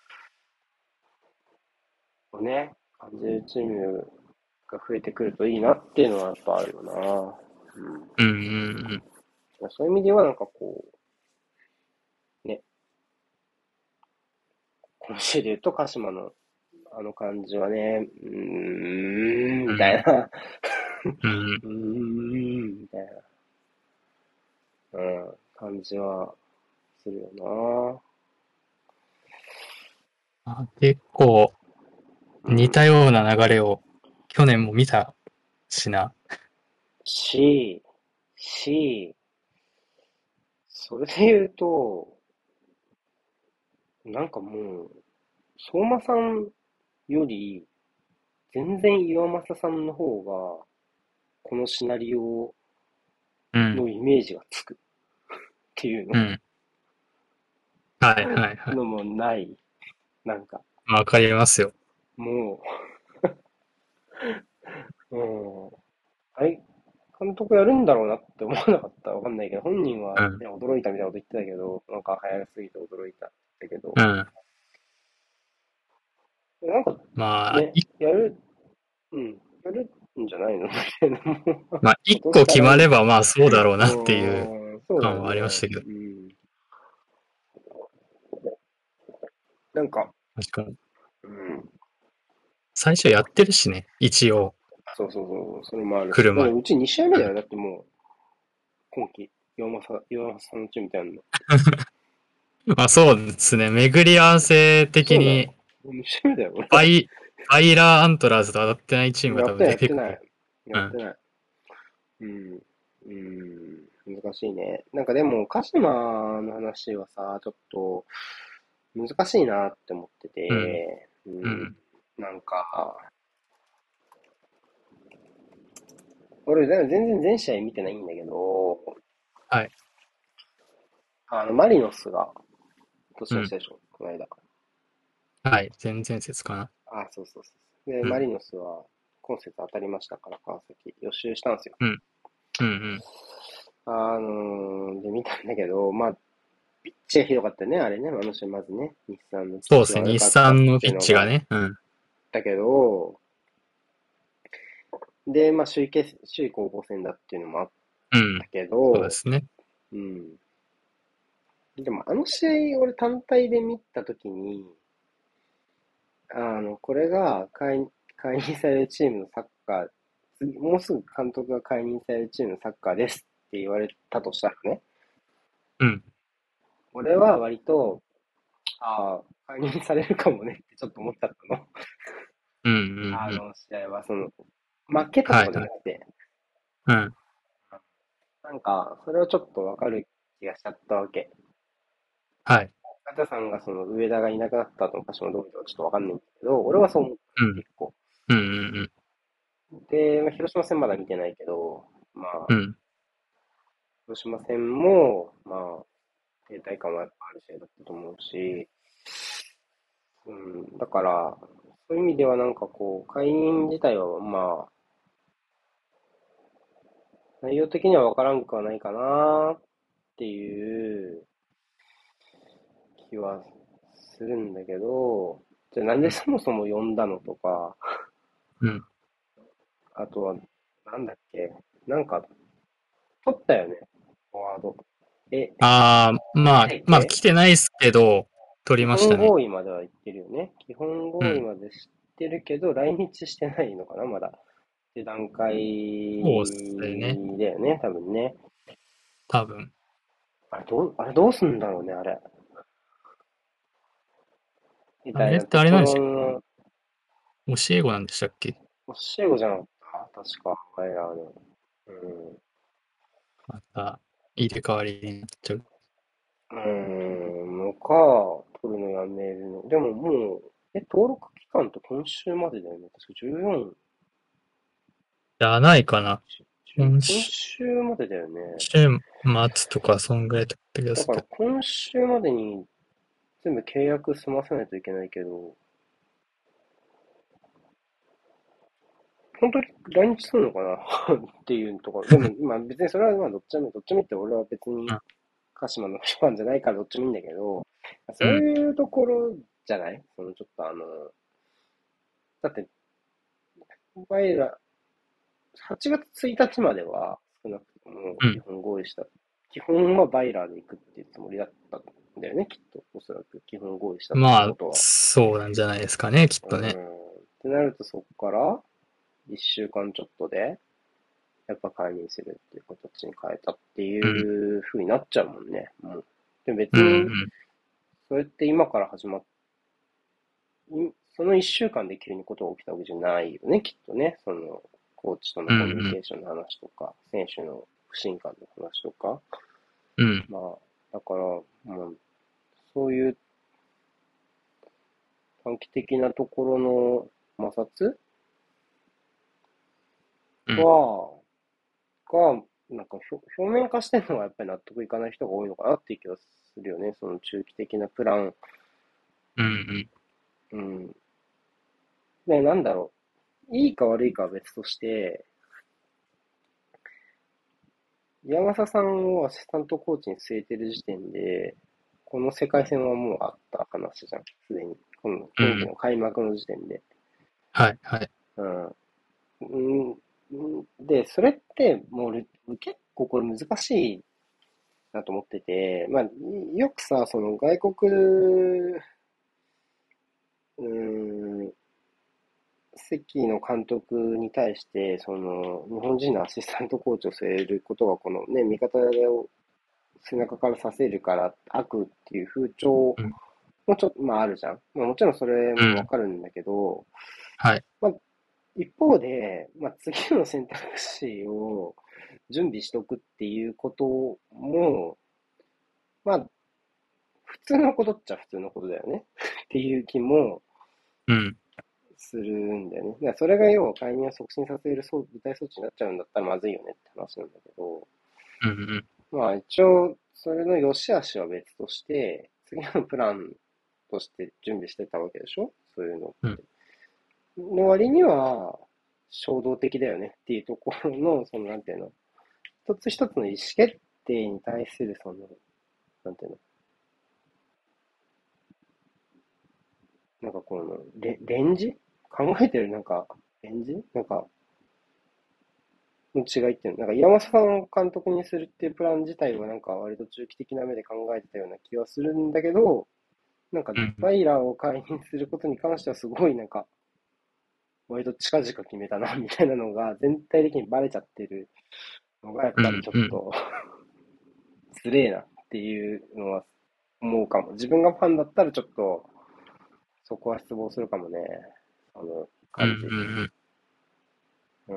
[SPEAKER 1] をね、感じるチームが増えてくるといいなっていうのはやっぱあるよな。
[SPEAKER 2] うんうんうん。
[SPEAKER 1] うん。そういう意味ではなんかこう、ね、今週で言うと鹿島のあの感じはね、うーん、みたいな、
[SPEAKER 2] うん。
[SPEAKER 1] うーん、みたいな、うん、感じはするよ
[SPEAKER 2] あ、結構
[SPEAKER 1] な。う
[SPEAKER 2] 似
[SPEAKER 1] ん。
[SPEAKER 2] たような流れを去年も見たしな。
[SPEAKER 1] し、し、 それで言うと、なんかもう、相馬さんより、全然岩政さんの方が、このシナリオ
[SPEAKER 2] うん。
[SPEAKER 1] のイメージがつくっていうの
[SPEAKER 2] うん。はいはいはい。
[SPEAKER 1] のもない。なんか、
[SPEAKER 2] わかりますよ。
[SPEAKER 1] もう、うん。あれ、監督やるんだろうなって思わなかった。わかんないけど、本人は、
[SPEAKER 2] うん。
[SPEAKER 1] ね、驚いたみたいなこと言ってたけど、なんか早すぎて驚いたって言ったけど、
[SPEAKER 2] うん。
[SPEAKER 1] なんか
[SPEAKER 2] まあ、
[SPEAKER 1] ね、
[SPEAKER 2] い、
[SPEAKER 1] やる、うん、やるんじゃないのみたいな。もう
[SPEAKER 2] まあ、一
[SPEAKER 1] 今年
[SPEAKER 2] 個決
[SPEAKER 1] からみたい
[SPEAKER 2] まればまあそうだろう
[SPEAKER 1] な。
[SPEAKER 2] なっていう
[SPEAKER 1] うーん、そうだよ
[SPEAKER 2] 感はありまし
[SPEAKER 1] ね。
[SPEAKER 2] たけど。
[SPEAKER 1] うん。なんか、
[SPEAKER 2] 確かに。
[SPEAKER 1] うん。
[SPEAKER 2] 最初やってるしね。一応、
[SPEAKER 1] そうそうそう、それもあるし。
[SPEAKER 2] 来る前。
[SPEAKER 1] だからうちに試合目
[SPEAKER 2] うん。
[SPEAKER 1] だよ。だってもう、今季、岩政、岩政さんのチームみたいなの。
[SPEAKER 2] まあそうですね。巡り合わせ的に、
[SPEAKER 1] そうだよ。に試合目だよ、俺。
[SPEAKER 2] バイ、バイラーアントラーズと当たってないチームが多分
[SPEAKER 1] やってない、やってない。
[SPEAKER 2] 出てくる。うん。
[SPEAKER 1] やってない。うん。うん。難しいね。なんかでも、鹿島の話はさ、ちょっと難しいなって思って
[SPEAKER 2] うん。
[SPEAKER 1] て、うん。
[SPEAKER 2] うん。
[SPEAKER 1] なんか、俺、全然全試合見てないんだけど、
[SPEAKER 2] はい。
[SPEAKER 1] あの、マリノスが突
[SPEAKER 2] うん。
[SPEAKER 1] 進したでしょ、この間。
[SPEAKER 2] はい。全然説かな。
[SPEAKER 1] あ、そうそうそう。で、
[SPEAKER 2] うん。
[SPEAKER 1] マリノスは今節当たりましたから、川崎。予習したんですよ。
[SPEAKER 2] うん。うん。うん。
[SPEAKER 1] あのー、で、見たんだけど、まあ、ピッチがひどかったね、あれね。あの試合まずね。日産のピッチが
[SPEAKER 2] そうですね。日
[SPEAKER 1] 悪かったっ
[SPEAKER 2] 産のピ
[SPEAKER 1] ていうのがあっ
[SPEAKER 2] ッチがね。うん。
[SPEAKER 1] たけど、で、まあ、首位決、首位攻防戦だっていうのもあっ
[SPEAKER 2] うん。
[SPEAKER 1] たけ
[SPEAKER 2] そうで
[SPEAKER 1] ど、
[SPEAKER 2] すね。
[SPEAKER 1] うん。でも、あの試合、俺単体で見たときに、あの、これが解、解任されるチームのサッカー、次もうすぐ監督が解任されるチームのサッカーですって言われたとしたらね、
[SPEAKER 2] うん。
[SPEAKER 1] 俺は割と、ああ、解任されるかもねってちょっと思っちゃったの。
[SPEAKER 2] うん。うん。
[SPEAKER 1] あ
[SPEAKER 2] うん。
[SPEAKER 1] の試合は、その、負けたとかじゃ
[SPEAKER 2] はいはい。
[SPEAKER 1] なくて、
[SPEAKER 2] うん。
[SPEAKER 1] なんか、それをちょっとわかる気がしちゃったわけ。
[SPEAKER 2] はい。
[SPEAKER 1] 中田さんがその上田がいなくなった後の鹿島どう見たかちょっとわかんないんだけど、俺はそう思った、
[SPEAKER 2] うん。
[SPEAKER 1] 結構。
[SPEAKER 2] うん。うん。
[SPEAKER 1] で、まあ、広島戦まだ見てないけど、まあ、
[SPEAKER 2] うん。
[SPEAKER 1] 広島戦も、まあ、停滞感はやっぱある試合だったと思うし、うん、だから、そういう意味ではなんかこう、会員自体はまあ、内容的にはわからんくはないかなっていう気はするんだけど、じゃあなんで
[SPEAKER 2] うん。
[SPEAKER 1] そもそも呼んだのとか、
[SPEAKER 2] うん。
[SPEAKER 1] あとは、なんだっけ、なんか、取ったよね、フォワード。え、
[SPEAKER 2] ああ、まあ、まあ
[SPEAKER 1] えけ
[SPEAKER 2] 来てないっすけど、取り
[SPEAKER 1] 基
[SPEAKER 2] ましたね。
[SPEAKER 1] 本合意までは言ってるよね。基本
[SPEAKER 2] うん。
[SPEAKER 1] 合意まで知ってるけど、来日してないのかな、まだ。って段階
[SPEAKER 2] そうっすね。
[SPEAKER 1] だよね、多分ね。
[SPEAKER 2] 多分。
[SPEAKER 1] あれどう、あれどうすんだろうね、あれ。みたいなと
[SPEAKER 2] あれってあれ
[SPEAKER 1] ころ
[SPEAKER 2] なんでしたっ
[SPEAKER 1] の、
[SPEAKER 2] け？教え子なんでしたっけ？
[SPEAKER 1] 教え子じゃなかった確か、あれらの。うん。
[SPEAKER 2] また、入れ替わりになっちゃう。
[SPEAKER 1] うーん、のか、取るのやめるの。でももう、え、登録期間と今週までだよね。確かじゅうよん、
[SPEAKER 2] じゃないかな。
[SPEAKER 1] じゅう
[SPEAKER 2] 今
[SPEAKER 1] 今
[SPEAKER 2] 週
[SPEAKER 1] 週までだよね。
[SPEAKER 2] 末とか、そんぐらいだった気が
[SPEAKER 1] だから
[SPEAKER 2] する
[SPEAKER 1] 今週までに全部契約済ませないといけないけど、本当に来日するのかなっていうところ。でも、まあ別にそれはまあどっちも、どっちもいいって俺は別に
[SPEAKER 2] けど。
[SPEAKER 1] 鹿島のファンじゃないからどっちもいいんだけど、
[SPEAKER 2] うん。うん。
[SPEAKER 1] そういうところじゃないそのちょっとあの、だって、バイラ、はちがつついたちまでは少なくとも基
[SPEAKER 2] うん。
[SPEAKER 1] 本合意した。基本はバイラーで行くっていうつもりだったんだよね、きっと。おそらく基本合意したって
[SPEAKER 2] まあ、
[SPEAKER 1] ことは。
[SPEAKER 2] そうなんじゃないですかね、きっ
[SPEAKER 1] う
[SPEAKER 2] とね。
[SPEAKER 1] ん。ってなるとそこからいっしゅうかんちょっとで、やっぱ解任するっていう形に変えたって
[SPEAKER 2] うん。
[SPEAKER 1] いう風になっちゃうもんね。もう。でも別
[SPEAKER 2] うん。う
[SPEAKER 1] に、
[SPEAKER 2] ん。
[SPEAKER 1] それって今から始まっ、そのいっしゅうかんで急にことが起きたわけじゃないよね、きっとね。その、コーチとの
[SPEAKER 2] うん。
[SPEAKER 1] コミュニケーションの話とか、選手の不信感の話とか、
[SPEAKER 2] うん。
[SPEAKER 1] まあ、 だから、もう、そういう短期的なところの摩擦
[SPEAKER 2] うん。
[SPEAKER 1] は、が、なんか表表面化してるのはやっぱり納得いかない人が多いのかなっていう気がするよね。その中期的なプラン。
[SPEAKER 2] うん。
[SPEAKER 1] うん。で、なんだろう。いいか悪いかは別として、山佐さんをアシスタントコーチに据えてる時点で、この世界線はもうあった話じゃん。すでに。この
[SPEAKER 2] うん。うん。
[SPEAKER 1] 今季の開幕の時点で。
[SPEAKER 2] はい、はい。
[SPEAKER 1] うん。うんで、それってもう俺結構これ難しいなと思ってて、まあ、よくさ、その外国、うーん、関の監督に対して、その、日本人のアシスタントコーチを据えることが、このね、味方を背中からさせるから悪っていう風潮
[SPEAKER 2] うん。
[SPEAKER 1] もちょっと、まああるじゃん。まあもちろんそれもわ
[SPEAKER 2] うん。
[SPEAKER 1] かるんだけど、
[SPEAKER 2] はい。
[SPEAKER 1] まあ一方で、まあ次の選択肢を準備しとくっていうことも、まあ普通のことっちゃ普通のことだよねっていう気も
[SPEAKER 2] うん。
[SPEAKER 1] するんだよね。だからそれが要は解任を促進させるそう舞台措置になっちゃうんだったらまずいよねって話なんだけど、
[SPEAKER 2] うん。うん。
[SPEAKER 1] まあ一応それの良し悪しは別として、次のプランとして準備してたわけでしょそういうの
[SPEAKER 2] うん。
[SPEAKER 1] の割には衝動的だよねっていうところの、そのなんていうの、一つ一つの意思決定に対するその、なんていうの、なんかこのレ、レンジ考えてるなんか、レンジなんか、の違いっていうの、なんか岩政さんを監督にするっていうプラン自体はなんか割と中期的な目で考えてたような気はするんだけど、なんか
[SPEAKER 2] うん。
[SPEAKER 1] バイラーを解任することに関してはすごいなんか、割と近々決めたな、みたいなのが全体的にバレちゃってるのがやっぱり
[SPEAKER 2] うん。うん。
[SPEAKER 1] ちょっとつれえなっていうのは思うかも。自分がファンだったらちょっとそこは失望するかもね。あの
[SPEAKER 2] うん。
[SPEAKER 1] 感じ。
[SPEAKER 2] うん。
[SPEAKER 1] うん。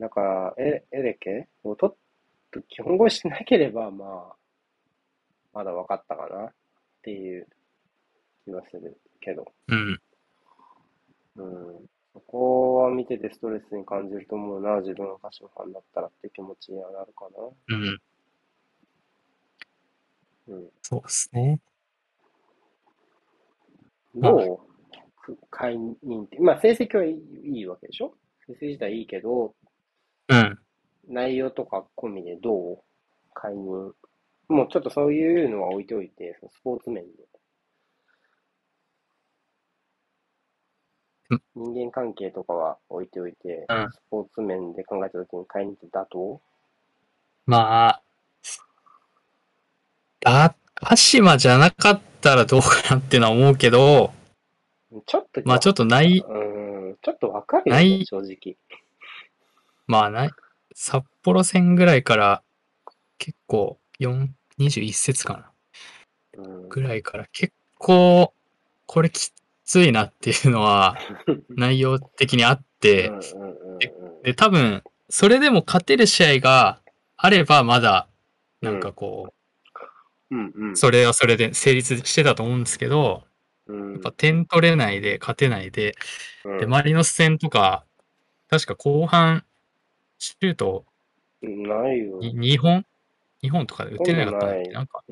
[SPEAKER 1] だから、エエレケを取っ基本越ししてなければ、まあ、まだ分かったかなっていう気はするけど。
[SPEAKER 2] うん。
[SPEAKER 1] うん。そこは見ててストレスに感じると思うな。自分が歌手のファンだったらって気持ちにはなるかな。
[SPEAKER 2] うん。
[SPEAKER 1] うん。
[SPEAKER 2] そうですね。まあ、
[SPEAKER 1] どう解任って。まあ、成績はいい、いいわけでしょ成績自体いいけど、
[SPEAKER 2] うん。
[SPEAKER 1] 内容とか込みでどう解任。もうちょっとそういうのは置いておいて、そのスポーツ面で。人間関係とかは置いておいて、
[SPEAKER 2] うん。
[SPEAKER 1] スポーツ面で考えたときに解任って妥当
[SPEAKER 2] まあ、だ、鹿島じゃなかったらどうかなっていうのは思うけど、
[SPEAKER 1] ちょっとわ、
[SPEAKER 2] まあちょっとない、
[SPEAKER 1] うん、ちょっとわかるよね、
[SPEAKER 2] ない、
[SPEAKER 1] 正直。
[SPEAKER 2] まあない、札幌戦ぐらいから結構よん、にじゅういち節かな
[SPEAKER 1] うん。
[SPEAKER 2] ぐらいから結構これきついなっていうのは内容的にあっ
[SPEAKER 1] うん
[SPEAKER 2] て、
[SPEAKER 1] うんうん
[SPEAKER 2] で、で多分それでも勝てる試合があればまだなん
[SPEAKER 1] うん。
[SPEAKER 2] かこう、
[SPEAKER 1] うんうん
[SPEAKER 2] それはそれで成立してたと思うんですけど、やっぱ
[SPEAKER 1] うん
[SPEAKER 2] 点取れないで勝てないで、で、
[SPEAKER 1] うん
[SPEAKER 2] マリノス戦とか、確か後半、シュート
[SPEAKER 1] うん。ないよ。
[SPEAKER 2] ににほん ?に 本とかで打て
[SPEAKER 1] ほとんど
[SPEAKER 2] なかったんだっけ
[SPEAKER 1] ない。
[SPEAKER 2] なんか、
[SPEAKER 1] うん。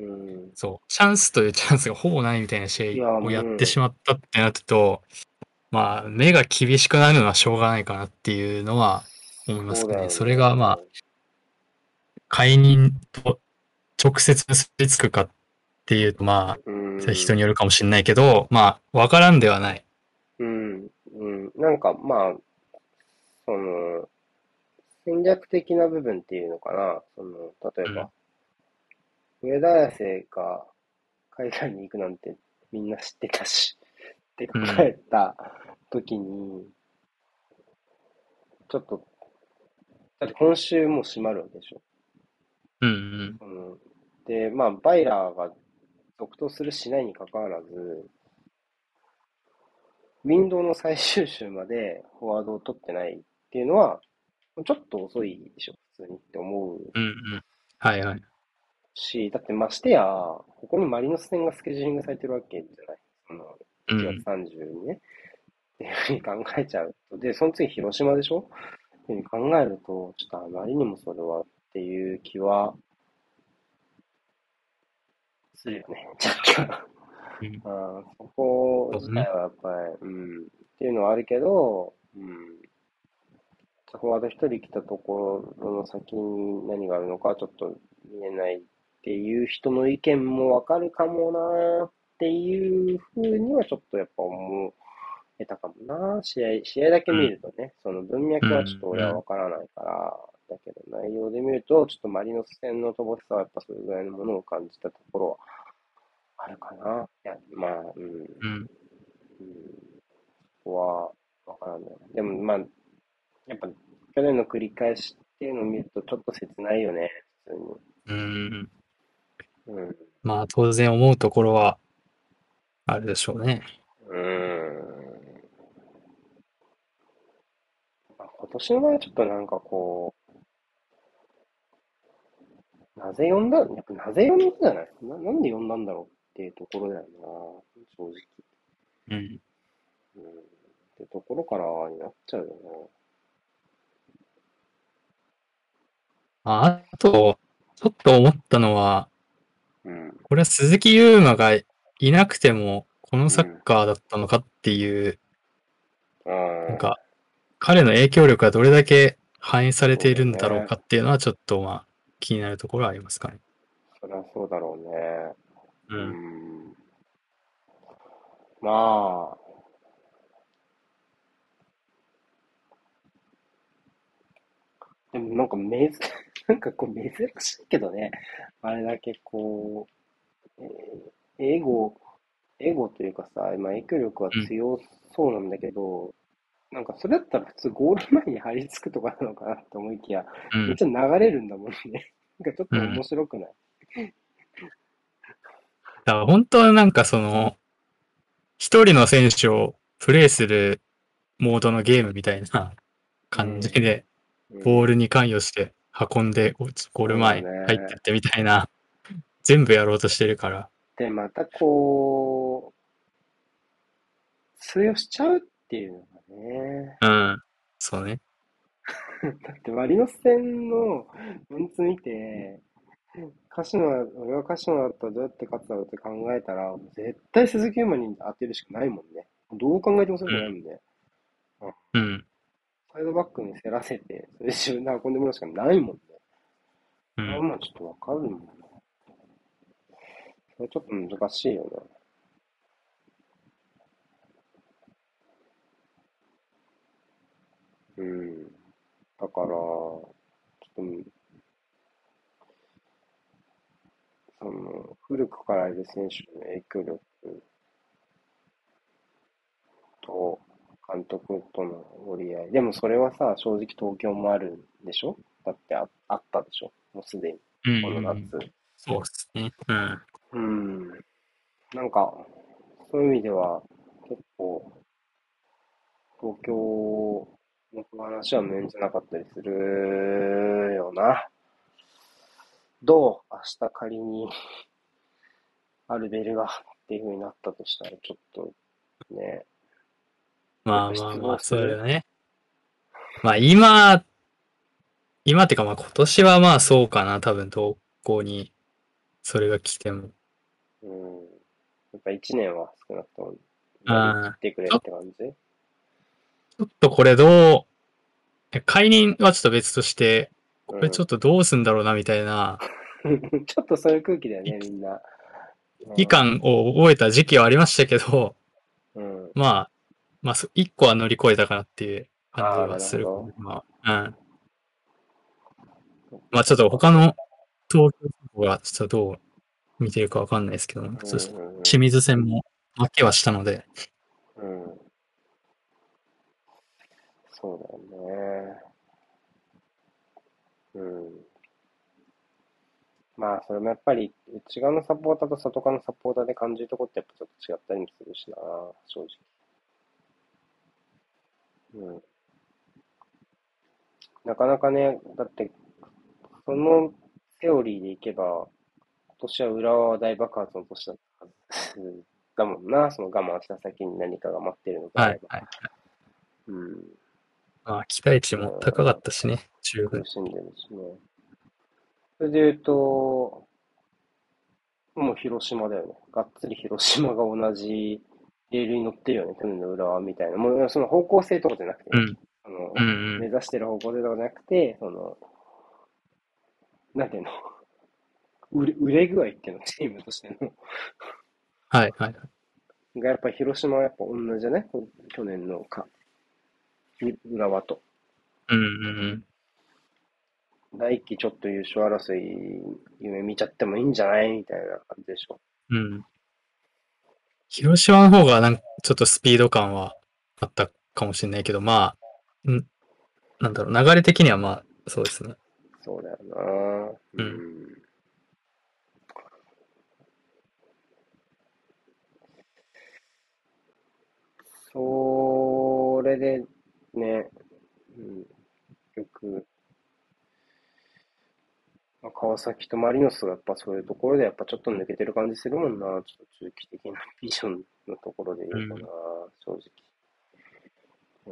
[SPEAKER 2] そう、チャンスというチャンスがほぼないみたいな
[SPEAKER 1] いや、
[SPEAKER 2] 試合をやって
[SPEAKER 1] も
[SPEAKER 2] しまったってなると、まあ、目が厳しくなるのはしょうがないかなっていうのは思い
[SPEAKER 1] う、そう
[SPEAKER 2] ますね。
[SPEAKER 1] だよ
[SPEAKER 2] それが、まあ、
[SPEAKER 1] ね。
[SPEAKER 2] 解任と直接結びつくかっていうと、ま
[SPEAKER 1] う
[SPEAKER 2] あ、人に
[SPEAKER 1] ん。
[SPEAKER 2] よるかもしれないけど、まあ、わからんではない。
[SPEAKER 1] うん。うん。なんか、まあ、その、戦略的な部分っていうのかな。その、例えば、
[SPEAKER 2] うん。
[SPEAKER 1] 上田綺世が海外に行くなんてみんな知ってたし、って考
[SPEAKER 2] うん。
[SPEAKER 1] えた時に、ちょっと、だって今週もう閉まるわけでしょ。
[SPEAKER 2] うん。うん。
[SPEAKER 1] その、で、まあ、バイラーが続投するしないに関わらず、ウィンドウの最終週までフォワードを取ってないっていうのは、ちょっと遅いでしょ、普通にって思う
[SPEAKER 2] うん。うん。はいはい。
[SPEAKER 1] し、だってましてや、ここにマリノス戦がスケジューリングされてるわけじゃない。その、いちがつ
[SPEAKER 2] うん。
[SPEAKER 1] さんじゅうにね。っていうふうに考えちゃうと。で、その次広島でしょっていうふうに考えると、ちょっとあまりにもそれはっていう気はするよね。若干。
[SPEAKER 2] うん。
[SPEAKER 1] うん、そこ
[SPEAKER 2] そうね。
[SPEAKER 1] 自体はやっぱり、うん、っていうのはあるけど、うん、フォワード一人来たところの先に何があるのかちょっと見えないっていう人の意見もわかるかもなっていうふうにはちょっとやっぱ思えたかもな。試合、試合だけ
[SPEAKER 2] うん。
[SPEAKER 1] 見るとね、その文脈はちょっ
[SPEAKER 2] うん。
[SPEAKER 1] と俺はわ
[SPEAKER 2] うん。
[SPEAKER 1] からないから、だけど内容で見ると、ちょっとマリノス戦の乏しさはやっぱそれぐらいのものを感じたところはあるかな。いや、まあ、うん、うん、
[SPEAKER 2] うん。
[SPEAKER 1] ここはわからない。でもまあ、やっぱ去年の繰り返しっていうのを見るとちょっと切ないよね、普通
[SPEAKER 2] うん。
[SPEAKER 1] に。うん。
[SPEAKER 2] まあ、当然思うところはあるでしょうね。
[SPEAKER 1] うーん。まあ、今年の場合はちょっとなんかこう、なぜ呼んだ、やっぱなぜ呼んだんじゃないな、なんで呼んだんだろうっていうところだよな、正直。
[SPEAKER 2] うん。
[SPEAKER 1] うん。ってところからになっちゃうよ
[SPEAKER 2] ああと、ちょっと思ったのは、
[SPEAKER 1] な。うん。
[SPEAKER 2] これは鈴木優馬がいなくても、このサッ
[SPEAKER 1] うん。
[SPEAKER 2] カーだったのかっていう、
[SPEAKER 1] あ
[SPEAKER 2] なんか、
[SPEAKER 1] あ、
[SPEAKER 2] 彼の影響力がどれだけ反映されているん
[SPEAKER 1] そうだね。
[SPEAKER 2] だろうかっていうのはちょっとまあ気になるところはありますかね。
[SPEAKER 1] そりゃそうだろうね。う
[SPEAKER 2] うん。
[SPEAKER 1] ん。まあ、でもなんかめず、なんかこう珍しいけどね。あれだけこう、えーエゴ、エゴというかさ、まあ、影響力は
[SPEAKER 2] うん。
[SPEAKER 1] 強そうなんだけど、なんかそれだったら普通ゴール前に張り付くとかなのかなって思いきや、
[SPEAKER 2] うん。
[SPEAKER 1] めっちゃ流れるんだもんね。なんかちょっと面
[SPEAKER 2] うん。
[SPEAKER 1] 白くない？
[SPEAKER 2] だから本当はなんかその、一人の選手をプレイするモードのゲームみたいな
[SPEAKER 1] うん。
[SPEAKER 2] 感じで、
[SPEAKER 1] うん。
[SPEAKER 2] ボールに関与して運んで、ゴール
[SPEAKER 1] そうだ
[SPEAKER 2] 前入って
[SPEAKER 1] ね。
[SPEAKER 2] ってみたいな、全部やろうとしてるから。
[SPEAKER 1] で、またこう、通用しちゃうっていうのがね。
[SPEAKER 2] うん。そうね。
[SPEAKER 1] だってマリノス戦のメンツ見て、鹿島、俺が鹿島だったらどうやって勝つだろうって考えたら、絶対鈴木優馬に当てるしかないもんね。どう考えてもそうしかないもんね。うん。
[SPEAKER 2] うん。うん。
[SPEAKER 1] サイドバックに競らせて、それで自分で運んでもらうしかないもんね。あん
[SPEAKER 2] うん。
[SPEAKER 1] まあちょっとわかるもんね。それちょっと難しいよね。うん。だから、ちょっと、その、古くからいる選手の影響力と、監督との折り合い。でもそれはさ、正直東京もあるんでしょ？だってあ、あったでしょ？もうすでに。
[SPEAKER 2] うん。
[SPEAKER 1] この夏。
[SPEAKER 2] うん。そうですね。うん。
[SPEAKER 1] うん。なんか、そういう意味では、結構、東京の話は無縁じゃなかったりするよな。どう明日仮にアルベルがっていう風になったとしたら、ちょっとね、やっ
[SPEAKER 2] まあ
[SPEAKER 1] ぱ失
[SPEAKER 2] まあまあ、そ
[SPEAKER 1] 望する。
[SPEAKER 2] れはね。まあ今、今ってかまあ今年はまあそうかな。多分どこにそれが来ても。
[SPEAKER 1] うん。やっぱ一年は少なくともやりき
[SPEAKER 2] うん。
[SPEAKER 1] ってくれっ
[SPEAKER 2] ちょ、
[SPEAKER 1] て感じ？
[SPEAKER 2] ちょっとこれどう、解任はちょっと別として、これちょっ
[SPEAKER 1] うん。
[SPEAKER 2] とどうすんだろうなみたいな、
[SPEAKER 1] ちょっとそういう空気だよ
[SPEAKER 2] い
[SPEAKER 1] ね、みんな。
[SPEAKER 2] 危機感を覚えた時期はありましたけど、
[SPEAKER 1] うん。うん。
[SPEAKER 2] まあ、まあ、そ一個は乗り越えたかなっていう感
[SPEAKER 1] ああ、
[SPEAKER 2] じ
[SPEAKER 1] な
[SPEAKER 2] はするかな。
[SPEAKER 1] るほど。
[SPEAKER 2] まあ、うん。まあちょっと他の東京都がちょっとどう見てるかわかんないですけど、
[SPEAKER 1] うん
[SPEAKER 2] そう
[SPEAKER 1] うん
[SPEAKER 2] 清水戦も負けはしたので、
[SPEAKER 1] うん。うん。そうだよね。うん。まあ、それもやっぱり、内側のサポーターと外側のサポーターで感じるところってやっぱちょっと違ったりもするしな、正直。うん。なかなかね、だって、そのセオリーでいけば、 年は浦和は大爆発の年だったはずだもんな。その我慢した先に何かが待ってるのであれば。
[SPEAKER 2] はいはい。
[SPEAKER 1] うん。
[SPEAKER 2] まあ、期待値
[SPEAKER 1] う
[SPEAKER 2] も高かったし
[SPEAKER 1] ん、
[SPEAKER 2] ね、十分。
[SPEAKER 1] 苦しんでるしね。それで言うと、もう広島だよね。がっつり広島が同じレールに乗ってるよね。去年の浦和みたいな。もうその方向性とかじゃなくてね。
[SPEAKER 2] うん。
[SPEAKER 1] あの、
[SPEAKER 2] うんうん。
[SPEAKER 1] 目指してる方向性とかじゃなくて、その、なんていうの、売れ、売れ具合っていうの、チームとしての。
[SPEAKER 2] はいはいはい。
[SPEAKER 1] がやっぱ広島はやっぱ同じじゃね。去年のか、浦和と。
[SPEAKER 2] うんうんうん。
[SPEAKER 1] 第一期ちょっと優勝争い、夢見ちゃってもいいんじゃないみたいな感じでしょ。
[SPEAKER 2] うん。広島の方がなんかちょっとスピード感はあったかもしれないけど、まあ、ん、なんだろう、流れ的にはまあ、そうですね。
[SPEAKER 1] そうだよな。う
[SPEAKER 2] うん。
[SPEAKER 1] ん。それで、ね、うん、よく、まあ川崎とマリノスがやっぱそういうところでやっぱちょっと抜けてる感じするもんな。ちょっと中期的なビジョンのところで言うとな、
[SPEAKER 2] うん。
[SPEAKER 1] 正直。うん。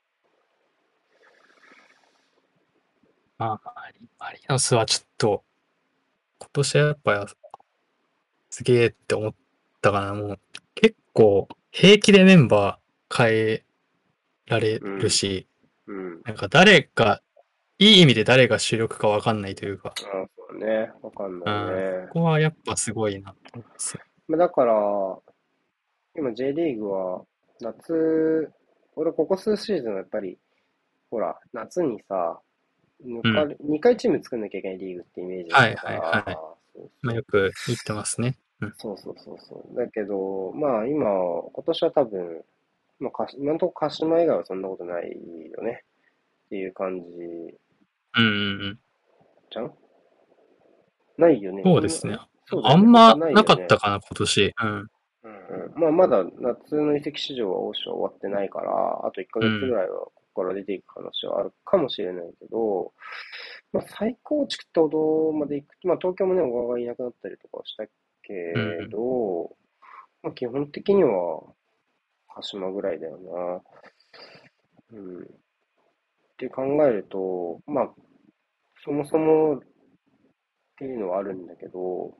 [SPEAKER 2] まあ、マリ、マリノスはちょっと、今年はやっぱすげえって思ったかな。もう、結構、平気でメンバー変えられ
[SPEAKER 1] うん。
[SPEAKER 2] るし、
[SPEAKER 1] うん。
[SPEAKER 2] なんか誰が、いい意味で誰が主力かわかんないというか、
[SPEAKER 1] ああ、そうだね。わかんない
[SPEAKER 2] うん、こ
[SPEAKER 1] ね。
[SPEAKER 2] こはやっぱすごいなと思いますよ。
[SPEAKER 1] まあだから、今 J リーグは、夏、俺ここ数シーズンはやっぱり、ほら、夏にさ、抜
[SPEAKER 2] うん。
[SPEAKER 1] かれ、にかいチーム作んなきゃいけないリーグってイメージだっ
[SPEAKER 2] はい
[SPEAKER 1] たから、
[SPEAKER 2] はいはい。
[SPEAKER 1] そう
[SPEAKER 2] まあよ
[SPEAKER 1] そう。
[SPEAKER 2] く言ってますね。うん。
[SPEAKER 1] そうそうそうそう。だけど、まあ今、今年は多分、まあかし、今のところ鹿島以外はそんなことないよねっていう感じ
[SPEAKER 2] うんうんうん。
[SPEAKER 1] じゃん。ないよね。そんな、
[SPEAKER 2] そうですね。
[SPEAKER 1] んそうだよね。他
[SPEAKER 2] あんまなかった
[SPEAKER 1] ないよね。
[SPEAKER 2] かな、今年。うん。
[SPEAKER 1] うんうん。まあまだ夏の移籍市場は欧州は終わってないから、あと1ヶ
[SPEAKER 2] うん。
[SPEAKER 1] 月ぐらいはここから出ていく話はあるかもしれないけど、まあ再構築ってほどまでいくと、まあ東京もね、小川がいなくなったりとかはしたけ
[SPEAKER 2] うん。
[SPEAKER 1] ど、まあ基本的には鹿島ぐらいだよな。うん。って考えると、まあそもそもっていうのはあるんだけど、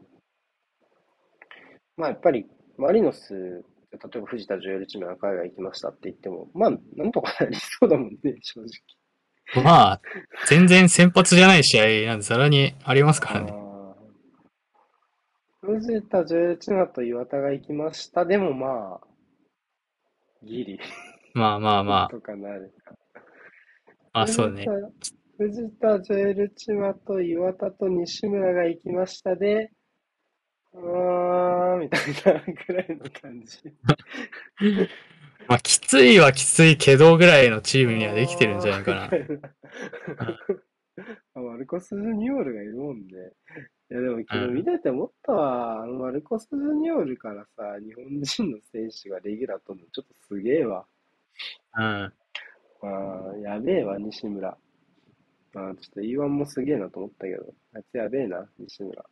[SPEAKER 1] まあやっぱりマリノス、例えば藤田ジュエルチームが海外行きましたって言っても、まあなんとかなりそうだもんね、正直。
[SPEAKER 2] まあ、全然先発じゃない試合なんてざらにありますからね。
[SPEAKER 1] ああ、藤田ジュエルチームと岩田が行きました。でもまあ、ギリ、
[SPEAKER 2] まあまあまあ。
[SPEAKER 1] なんとかなるか。
[SPEAKER 2] まあそうね。
[SPEAKER 1] 藤田、藤田ジュエルチマと岩田と西村が行きましたで、うーん、みたいなぐらいの感じ。
[SPEAKER 2] まあきついはきついけどぐらいのチー
[SPEAKER 1] あ
[SPEAKER 2] ムにはできてるんじゃ
[SPEAKER 1] ー、
[SPEAKER 2] ないかな。
[SPEAKER 1] みたいな。あマルコス・ジュニオールがいるもんね。いやでも昨日
[SPEAKER 2] うん。うん。
[SPEAKER 1] 見てて思ったわ。あのマルコス・ジュニオールからさ、日本人の選手がレギュラー取るのちょっとすげえわ。
[SPEAKER 2] うん。
[SPEAKER 1] ああ、やべえわ、西村。ああ、ちょっと イーワン もすげえなと思ったけど、あいつやべえな、西村。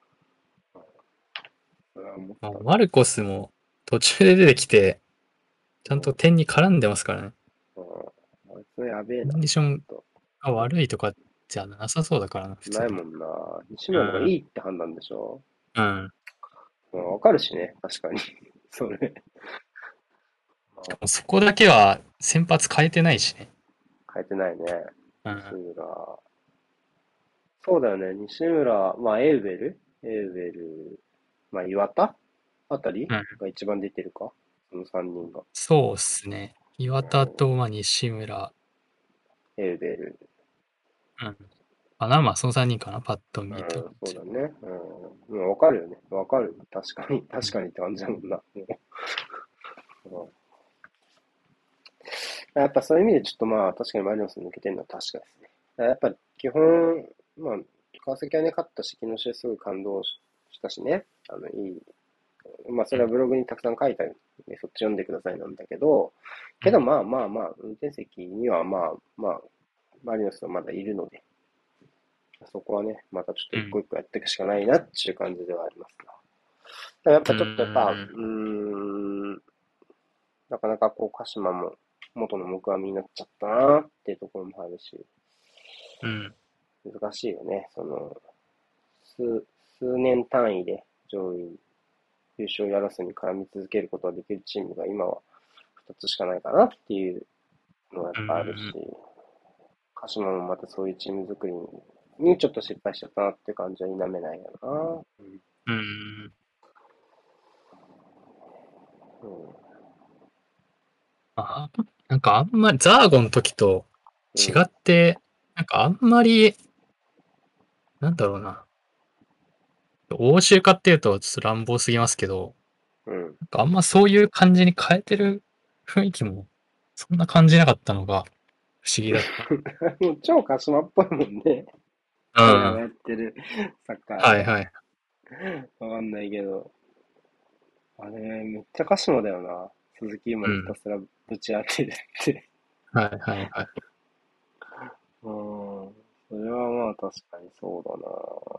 [SPEAKER 1] ああ、思ったわ。
[SPEAKER 2] まあマルコスも途中で出てきて、ちゃんと点に絡んでますからね。
[SPEAKER 1] うん、あいつやべえな、
[SPEAKER 2] コンディション
[SPEAKER 1] ほんと。
[SPEAKER 2] が悪いとかじゃなさそうだからな、普通に。
[SPEAKER 1] ないもんな。西村の方がい
[SPEAKER 2] うん。
[SPEAKER 1] いって判断でしょ。
[SPEAKER 2] うん。
[SPEAKER 1] うん、わかるしね、確かに。それ。
[SPEAKER 2] しかもそこだけは先発変えてないしね。
[SPEAKER 1] 変えてないね、
[SPEAKER 2] うん。
[SPEAKER 1] 西村。そうだよね、西村、まあ、エウベル、エウベル、まあ、岩田あたり
[SPEAKER 2] うん。
[SPEAKER 1] が一番出てるか、そのさんにんが。
[SPEAKER 2] そうっすね。岩田と、まあ、西村。
[SPEAKER 1] エウベル。
[SPEAKER 2] うん。かな、まあ、そのさんにんかな、パッと見た
[SPEAKER 1] うん、
[SPEAKER 2] 感じ。
[SPEAKER 1] そうだね。うん、うん、わかるよね。わかる。確かに、確かにって感じだもんな。うん、やっぱそういう意味でちょっとまあ、確かにマリノス抜けてるのは確かですね。やっぱ基本、まあ、川崎はね、勝ったし、昨日すごい感動したしね。あの、いい。まあ、そ
[SPEAKER 2] うん。
[SPEAKER 1] れはブログにたくさん書いたんで、そっち読んでくださいなんだけど、
[SPEAKER 2] うん。
[SPEAKER 1] けどまあまあまあ、運転席にはまあまあ、マリノスはまだいるので、 そこはね、またちょっと
[SPEAKER 2] うん。
[SPEAKER 1] 一個一個やっていくしかないなっていう感じではありますが。だからやっ
[SPEAKER 2] う
[SPEAKER 1] ぱちょっとやっぱ、う
[SPEAKER 2] ーん。
[SPEAKER 1] ーん、なかなかこう、鹿島も元の木阿弥になっちゃったなっていうところもあるし、
[SPEAKER 2] うん。
[SPEAKER 1] 難しいよね。その、数、数年単位で上位優勝争いに絡み続けることができるチームが今はふたつしかないかなっていうのはやっ
[SPEAKER 2] う
[SPEAKER 1] ぱあるし、
[SPEAKER 2] ん。
[SPEAKER 1] 鹿島もまたそういうチーム作りにちょっと失敗しちゃったなっていう感じは否めないよな。うん
[SPEAKER 2] うん。あ、なんかあんまり、ザーゴの時と違
[SPEAKER 1] うん。
[SPEAKER 2] って、なんかあんまり、なんだろうな。欧州化っていうとちょっと乱暴すぎますけど、
[SPEAKER 1] うん。
[SPEAKER 2] なんかあんまそういう感じに変えてる雰囲気も、そんな感じなかったのが不思議だった。
[SPEAKER 1] もう超鹿島っぽいもんね。
[SPEAKER 2] うん。
[SPEAKER 1] 彼らがやってるサッカーね。
[SPEAKER 2] はいはい。
[SPEAKER 1] わかんないけど。あれ、めっちゃ鹿島だよな。鈴木今
[SPEAKER 2] うん。
[SPEAKER 1] にひたすらぶち当てるって。
[SPEAKER 2] はいはいはい。
[SPEAKER 1] うん。それはまあ確かにそうだ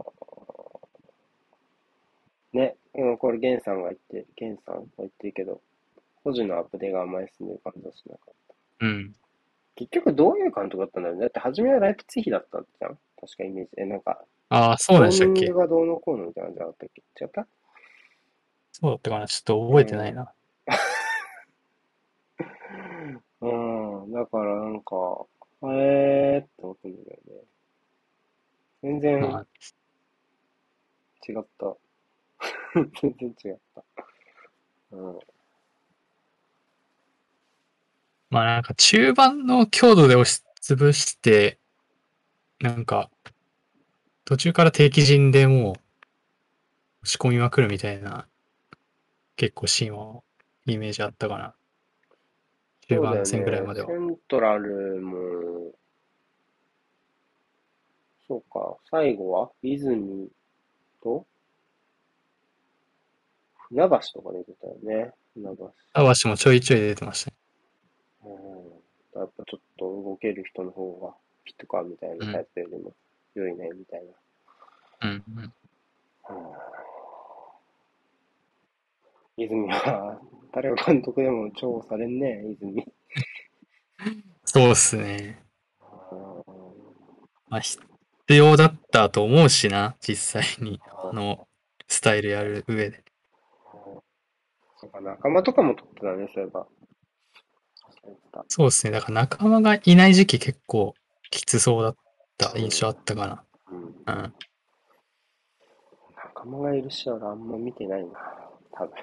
[SPEAKER 1] な。ね。うん、これ、ゲンさんが言って、ゲンさんが言ってるけど、個人のアップデがあんまり進んでる感じはしなかった。
[SPEAKER 2] うん。
[SPEAKER 1] 結局どういう監督だったんだろうね。だって初めはライプツィヒだったじゃん。確かイメージ。え、なんか、
[SPEAKER 2] ああ、そう
[SPEAKER 1] ゾーニング
[SPEAKER 2] でしたっけ？
[SPEAKER 1] がどうのこうのみたいなのじゃなかったっけ？違った？
[SPEAKER 2] そうだったかな、ちょっと覚えてない
[SPEAKER 1] うん。
[SPEAKER 2] な。
[SPEAKER 1] うん。だからなんか、えーって思ったんだけどね。全然
[SPEAKER 2] まあ、
[SPEAKER 1] 違った。全然違った。うん。
[SPEAKER 2] まあなんか中盤の強度で押しつぶして、なんか途中から敵陣でもう押し込みまくるみたいな結構シーンはイメージあったかな。中
[SPEAKER 1] そうだ
[SPEAKER 2] 盤戦ぐらい
[SPEAKER 1] よね。
[SPEAKER 2] までは。
[SPEAKER 1] セントラルも、そうか。最後は泉と船橋とか出てたよね。船橋。
[SPEAKER 2] アワシもちょいちょい出てましたね。
[SPEAKER 1] うん。やっぱちょっと動ける人の方がフィットかみたいなタイ
[SPEAKER 2] うん。
[SPEAKER 1] プよりも良いね、みたい
[SPEAKER 2] うん、うん。
[SPEAKER 1] な。うん。泉は、誰が監督でも重宝されんね、泉。
[SPEAKER 2] そうっすね。
[SPEAKER 1] うん
[SPEAKER 2] まあ必要だったと思うしな、実際に。あの、スタイルやる上で。
[SPEAKER 1] そうか、仲間とかも取ってたね、そういえば。忘れてた。
[SPEAKER 2] そうですね。だから仲間がいない時期結構きつそうだった印象あったか
[SPEAKER 1] うん。うん。
[SPEAKER 2] な。うん。
[SPEAKER 1] 仲間がいる試合はあんま見てないな。多分。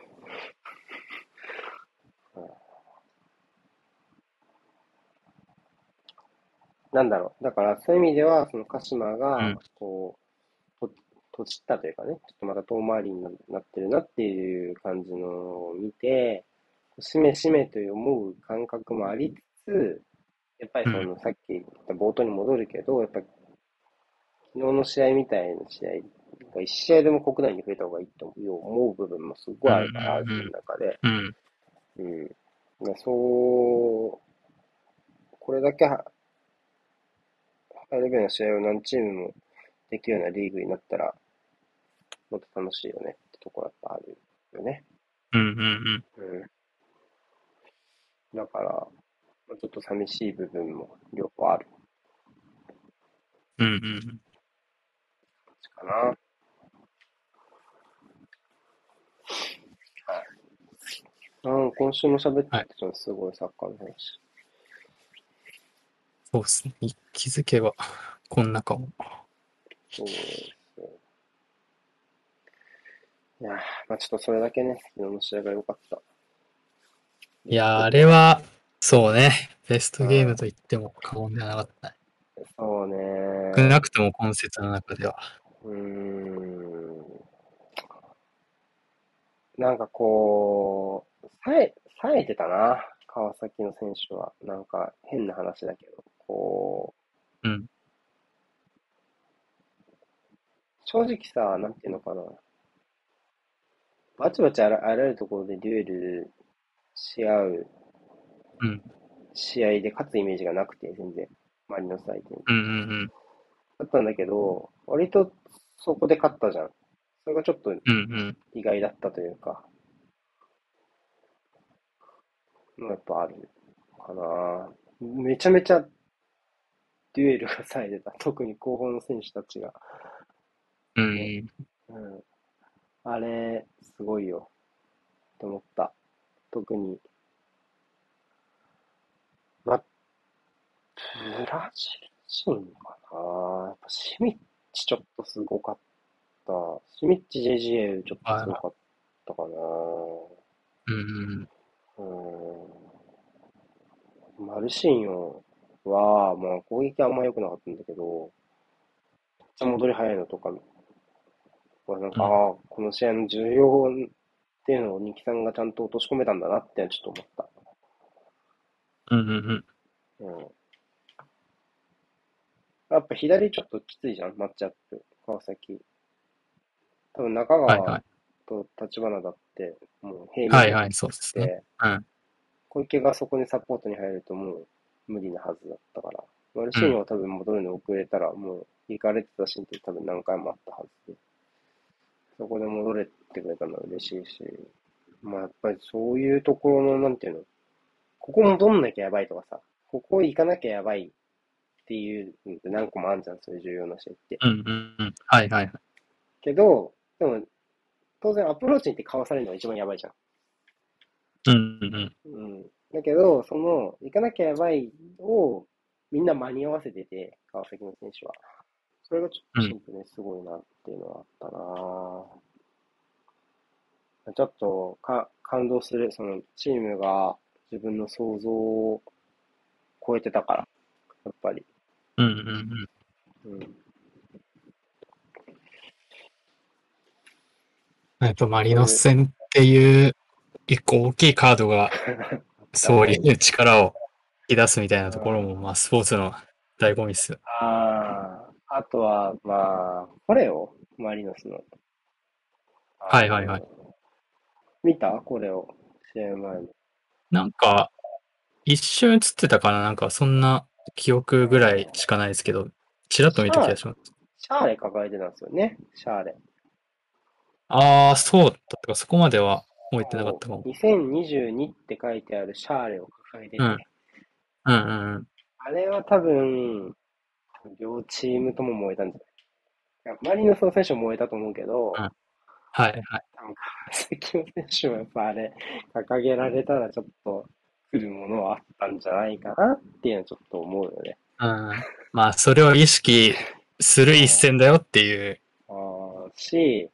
[SPEAKER 1] なんだろう。だからそういう意味では、その鹿島が、
[SPEAKER 2] うん。
[SPEAKER 1] こう、と、とちったというかね、ちょっとまた遠回りにななってるなっていう感じのを見て、しめしめという思う感覚もありつつ、やっぱり
[SPEAKER 2] うん。
[SPEAKER 1] そのさっき言った冒頭に戻るけど、やっぱ昨日の試合みたいな試合が一試合でも国内に増えた方がいいと思う部分もすご
[SPEAKER 2] うん。
[SPEAKER 1] いあるから、自分
[SPEAKER 2] うん。
[SPEAKER 1] の中で。
[SPEAKER 2] うん。
[SPEAKER 1] うん。そう、これだけハイレベルな試合を何チームもできるようなリーグになったら、もっと楽しいよねってところやっぱあるよね。
[SPEAKER 2] うん。うん。
[SPEAKER 1] うん。だから、まあちょっと寂しい部分も両方ある
[SPEAKER 2] うん。うん。
[SPEAKER 1] かな。うん、今週も喋って
[SPEAKER 2] はい。
[SPEAKER 1] たじゃん、すごいサッカーの話。
[SPEAKER 2] そうですね。気づけば、こんなかも。
[SPEAKER 1] そうですね。いやー、まあちょっとそれだけね、昨日の試合が良かったです。
[SPEAKER 2] いやー、あれは、そうね。ベストゲーム
[SPEAKER 1] うん、
[SPEAKER 2] と言っても過言ではなかったね。
[SPEAKER 1] そうね。
[SPEAKER 2] 少なくとも今節の中では。
[SPEAKER 1] うーん。なんかこう、冴え、冴えてたな。川崎の選手は。なんか変な話だけど、こ
[SPEAKER 2] うん。
[SPEAKER 1] う、正直さ、なんていうのかな。バチバチあらあらゆるところでデュエルし合う
[SPEAKER 2] うん。
[SPEAKER 1] 試合で勝つイメージがなくて、全然。マリノス相手に。
[SPEAKER 2] うん。うん。
[SPEAKER 1] だったんだけど、 割とそこで勝ったじゃん。それがちょっと
[SPEAKER 2] うんうん。
[SPEAKER 1] 意外だったというか、やっぱあるかな。めちゃめちゃデュエルが冴えてた。特に後方の選手たちが。
[SPEAKER 2] う
[SPEAKER 1] ね。
[SPEAKER 2] ん。
[SPEAKER 1] うん。あれ、すごいよ。と思った。特に、ま、ブラジル人かな。やっぱシミッチちょっとすごかった。シミッチ ジェイジーエー ちょっとすご
[SPEAKER 2] あ、
[SPEAKER 1] かったかな。
[SPEAKER 2] うん。
[SPEAKER 1] うん。マルシーニョは、まあ攻撃あんま良くなかったんだけど、めっちゃ戻り早いのとかはなんか、あ
[SPEAKER 2] うん。
[SPEAKER 1] あ、この試合の重要っていうのをニキさんがちゃんと落とし込めたんだなってちょっと思った。
[SPEAKER 2] うんうんうん。
[SPEAKER 1] うん。やっぱ左ちょっときついじゃん、マッチアップ。川崎。多分中川
[SPEAKER 2] はいはい。
[SPEAKER 1] と立花だって、もう平面でき
[SPEAKER 2] はいはい、そうですね。
[SPEAKER 1] て、
[SPEAKER 2] うん。
[SPEAKER 1] 小池がそこにサポートに入るともう無理なはずだったから。マル
[SPEAKER 2] うん。
[SPEAKER 1] シーニョは多分戻るの遅れたらもう行かれてたシーンって多分何回もあったはずで、そこで戻れてくれたのは嬉しいし、まあやっぱりそういうところの、なんていうの、ここ戻んなきゃやばいとかさ、ここ行かなきゃやばいっていうのって何個もあるじゃん、そういう重要な試合って。
[SPEAKER 2] うんうんうん。はいはいはい。
[SPEAKER 1] けど、でも当然アプローチに行ってかわされるのが一番やばいじゃん。
[SPEAKER 2] うんうんうん。
[SPEAKER 1] うん。だけど、その、行かなきゃやばいをみんな間に合わせてて、川崎の選手は。それがちょっと
[SPEAKER 2] うん。
[SPEAKER 1] シンプルにすごいなっていうのはあったな。ちょっとか感動する、そのチームが自分の想像を超えてたから、やっぱり。
[SPEAKER 2] うんうんうん。
[SPEAKER 1] うん。
[SPEAKER 2] やっぱマリ
[SPEAKER 1] そういう、
[SPEAKER 2] ノス戦っていう一個大きいカードが
[SPEAKER 1] あったね。
[SPEAKER 2] そういう力を引き出すみたいなところも、
[SPEAKER 1] うん。
[SPEAKER 2] まあスポーツの醍醐味っすよ。
[SPEAKER 1] ああ、あとは、まあ、これを、マリノスの、あ
[SPEAKER 2] はいはいはい。
[SPEAKER 1] の、見たこれを、試合前に。
[SPEAKER 2] なんか、一瞬映ってたかななんかそんな記憶ぐらいしかないですけど、ちらっと見た気
[SPEAKER 1] シャー、
[SPEAKER 2] がします。
[SPEAKER 1] シャーレ抱えてたんですよね。シャーレ。
[SPEAKER 2] ああ、そうだったか、そこまでは覚えてなかっ
[SPEAKER 1] そ
[SPEAKER 2] たかも。
[SPEAKER 1] う。にせんにじゅうにって書いてあるシャーレを抱えて
[SPEAKER 2] うん。
[SPEAKER 1] て。
[SPEAKER 2] うんうんうん。
[SPEAKER 1] あれは多分、両チームとも燃えたんじゃない？マリノスの選手も燃えたと思うけど、
[SPEAKER 2] うん。はいはい。
[SPEAKER 1] なんか、関の選手もやっぱあれ、掲げられたらちょっと来るものはあったんじゃないかなっていうのはちょっと思うよね。
[SPEAKER 2] うん。まあ、それを意識する一戦だよっていう。
[SPEAKER 1] ああ、し、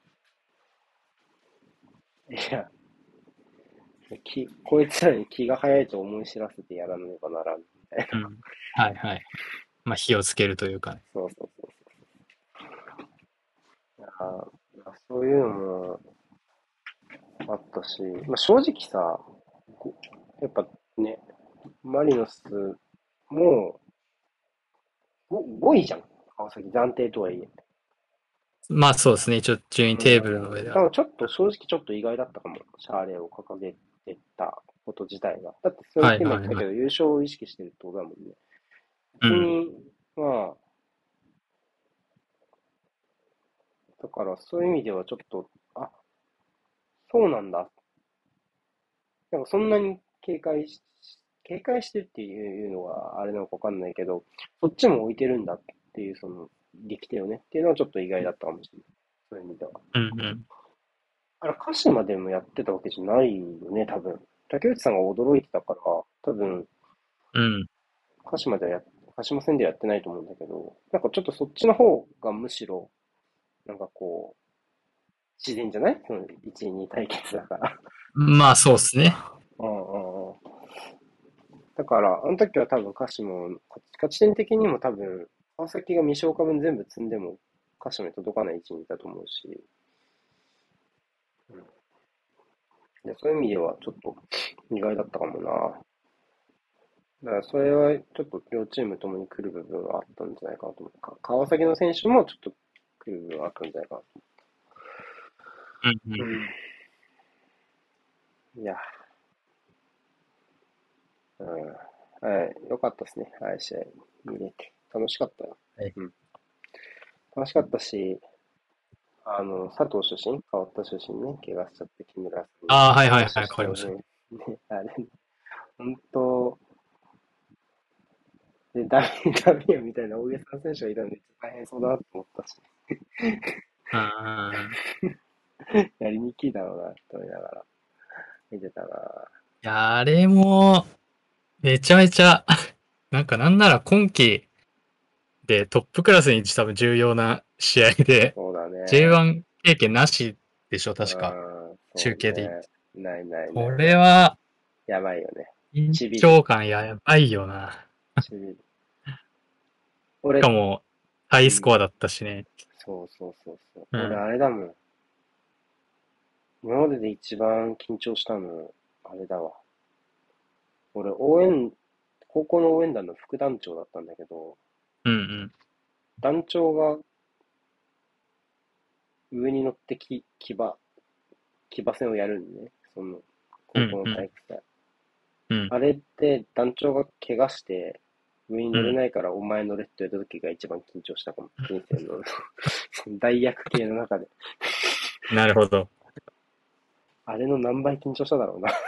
[SPEAKER 1] いや、き、こいつらに気が早いと思い知らせてやらねばならんみたいな。
[SPEAKER 2] うん。はいはい。まあ、火をつけるというかね。
[SPEAKER 1] そうそうそう。いやー、そういうのもあったし、まあ、正直さ、こやっぱね、マリノスもご ごいじゃん。川崎暫定とはいえ。
[SPEAKER 2] まあそうですね。一応順位
[SPEAKER 1] うん。
[SPEAKER 2] テーブルの上では。
[SPEAKER 1] だからちょっと正直ちょっと意外だったかも。シャーレを掲げてたこと自体が。だってそう言っ
[SPEAKER 2] はい
[SPEAKER 1] て今
[SPEAKER 2] はいはい。
[SPEAKER 1] 言ったけど、優勝を意識してるってことだもんね。
[SPEAKER 2] うん。
[SPEAKER 1] 別に、まあ、だからそういう意味ではちょっと、あ、そうなんだ。なんかそんなに警戒し、警戒してるっていうのがあれなのかわかんないけど、そっちも置いてるんだっていう、その、力点をね、っていうのはちょっと意外だったかもしれない。そういう意味では。
[SPEAKER 2] うんうん。
[SPEAKER 1] あれ、鹿島でもやってたわけじゃないよね、多分。竹内さんが驚いてたから、多分、
[SPEAKER 2] うん。
[SPEAKER 1] 鹿島ではや、鹿島戦ではやってないと思うんだけど、なんかちょっとそっちの方がむしろ、なんかこう、自然じゃないそのいち、に対決だから。
[SPEAKER 2] まあそうですね。
[SPEAKER 1] うんうんうん。だから、あの時は多分鹿島も、勝ち点的にも多分、川崎が未消化分全部積んでも、鹿島に届かない位置にいたと思うし、でそういう意味ではちょっと意外だったかもな。だからそれはちょっと両チームともに来る部分はあったんじゃないかなと思う。か川崎の選手もちょっと来る部分はあったんじゃないかなと
[SPEAKER 2] うんうん。
[SPEAKER 1] 思う。うん。いや、うん。はい、よかったですね。はい、試合見れて。楽しかったよ。
[SPEAKER 2] はい。
[SPEAKER 1] うん。 楽しかったし、あの、佐藤出身変わった出身ね。怪我しちゃって木村さんに
[SPEAKER 2] ああ、はいはいはい、
[SPEAKER 1] 感謝し
[SPEAKER 2] 変わりました。
[SPEAKER 1] てね。ね、あれ、本当、で、ダメ、ダメよみたいな大げさな選手がいたんで、大変そうだなと思ったし、
[SPEAKER 2] うん。
[SPEAKER 1] やりにくいだろうなと思いながら見てたな。
[SPEAKER 2] いや、あれも、めちゃめちゃ、なんかなんなら今季でトップクラスに多分重要な試合で、
[SPEAKER 1] そうだね。
[SPEAKER 2] ジェイワン 経験なしでしょ、
[SPEAKER 1] う
[SPEAKER 2] 確か。
[SPEAKER 1] ん、そ
[SPEAKER 2] 中
[SPEAKER 1] うね。
[SPEAKER 2] 継で言って。
[SPEAKER 1] ないないな
[SPEAKER 2] こ
[SPEAKER 1] いない。
[SPEAKER 2] れは、
[SPEAKER 1] やばいよね。
[SPEAKER 2] 緊
[SPEAKER 1] ちびる。
[SPEAKER 2] 張感やばいよな。
[SPEAKER 1] ちびる。俺、
[SPEAKER 2] しかも、ハイ
[SPEAKER 1] うん、
[SPEAKER 2] スコアだったしね。
[SPEAKER 1] そうそうそうそう。俺、
[SPEAKER 2] うん。
[SPEAKER 1] あれだもん。今までで一番緊張したの、あれだわ。俺、応援、高校の応援団の副団長だったんだけど、
[SPEAKER 2] うんうん。
[SPEAKER 1] 団長が上に乗ってき、騎馬、騎馬戦をやるんでね。その、高校の
[SPEAKER 2] うんうん。
[SPEAKER 1] 体育祭。
[SPEAKER 2] うん。
[SPEAKER 1] あれって団長が怪我して、上に乗れ
[SPEAKER 2] うん。
[SPEAKER 1] ないからお前乗れって言われた時が一番緊張したかも。人生の大役系の中で。
[SPEAKER 2] なるほど。
[SPEAKER 1] あれの何倍緊張しただろうな。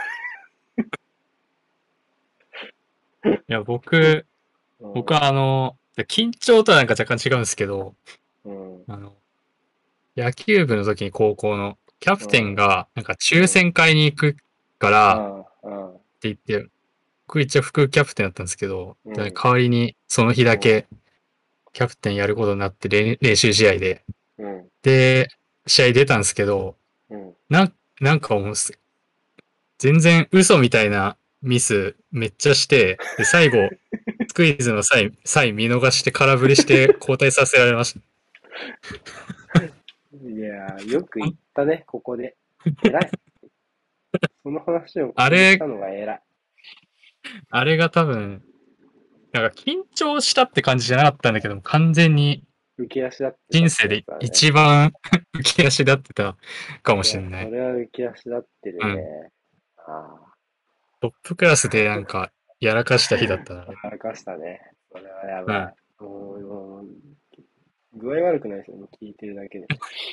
[SPEAKER 2] いや、僕、
[SPEAKER 1] う
[SPEAKER 2] 僕はあの、緊張とはなんか若干違うんですけど、
[SPEAKER 1] ん。うん。
[SPEAKER 2] あの、野球部の時に高校のキャプテン
[SPEAKER 1] うん。
[SPEAKER 2] がなんか抽
[SPEAKER 1] うん。
[SPEAKER 2] 選会に行くから
[SPEAKER 1] ああ、ああ。
[SPEAKER 2] って言って、僕一応副キャプテンだったんですけど、で
[SPEAKER 1] うん。
[SPEAKER 2] 代わりにその日
[SPEAKER 1] うん。
[SPEAKER 2] だけキャプテンやることになって練練習試合で。
[SPEAKER 1] うん。
[SPEAKER 2] で、試合出たんですけど、
[SPEAKER 1] うん。
[SPEAKER 2] なん、なんかもうす全然嘘みたいなミスめっちゃして、で、最後、スクイズの際、際見逃して空振りして交代させられました。
[SPEAKER 1] いやー、よく言ったね、ここで。偉い。その話をこ
[SPEAKER 2] あれ、
[SPEAKER 1] こでしたのが偉い。
[SPEAKER 2] あれが多分、なんか緊張したって感じじゃなかったんだけども、完全に
[SPEAKER 1] 浮き足立ってたって
[SPEAKER 2] 人生で
[SPEAKER 1] やつだね。
[SPEAKER 2] 一番浮き足立ってたかも
[SPEAKER 1] いや、
[SPEAKER 2] しれない。
[SPEAKER 1] それは浮き足立ってる
[SPEAKER 2] うん。
[SPEAKER 1] ね。あ
[SPEAKER 2] トップクラスでなんか、やらかした日だったな、あれ。
[SPEAKER 1] あ、かしたね。それはや
[SPEAKER 2] うん。
[SPEAKER 1] ばい。もう、もう具合悪くないですよね、聞いてるだけで。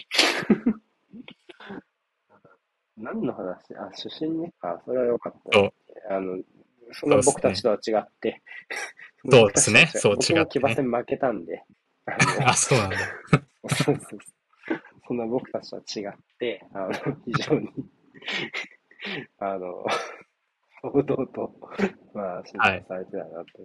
[SPEAKER 1] 何の話あ、出身ね。あ、それはよかったね。
[SPEAKER 2] そう、
[SPEAKER 1] あの、そんな
[SPEAKER 2] そうですね。
[SPEAKER 1] 僕たちとは違って、そんな僕
[SPEAKER 2] そうですね。
[SPEAKER 1] たちとは違う。
[SPEAKER 2] そう
[SPEAKER 1] 僕も騎
[SPEAKER 2] 違ってね。
[SPEAKER 1] 馬戦負けたんで、あの、
[SPEAKER 2] あ、そうなんだ。
[SPEAKER 1] そうそうそう。そんな僕たちとは違って、あの、非常に、あの、堂々と、まあ、審
[SPEAKER 2] はい。
[SPEAKER 1] 査されてたなという。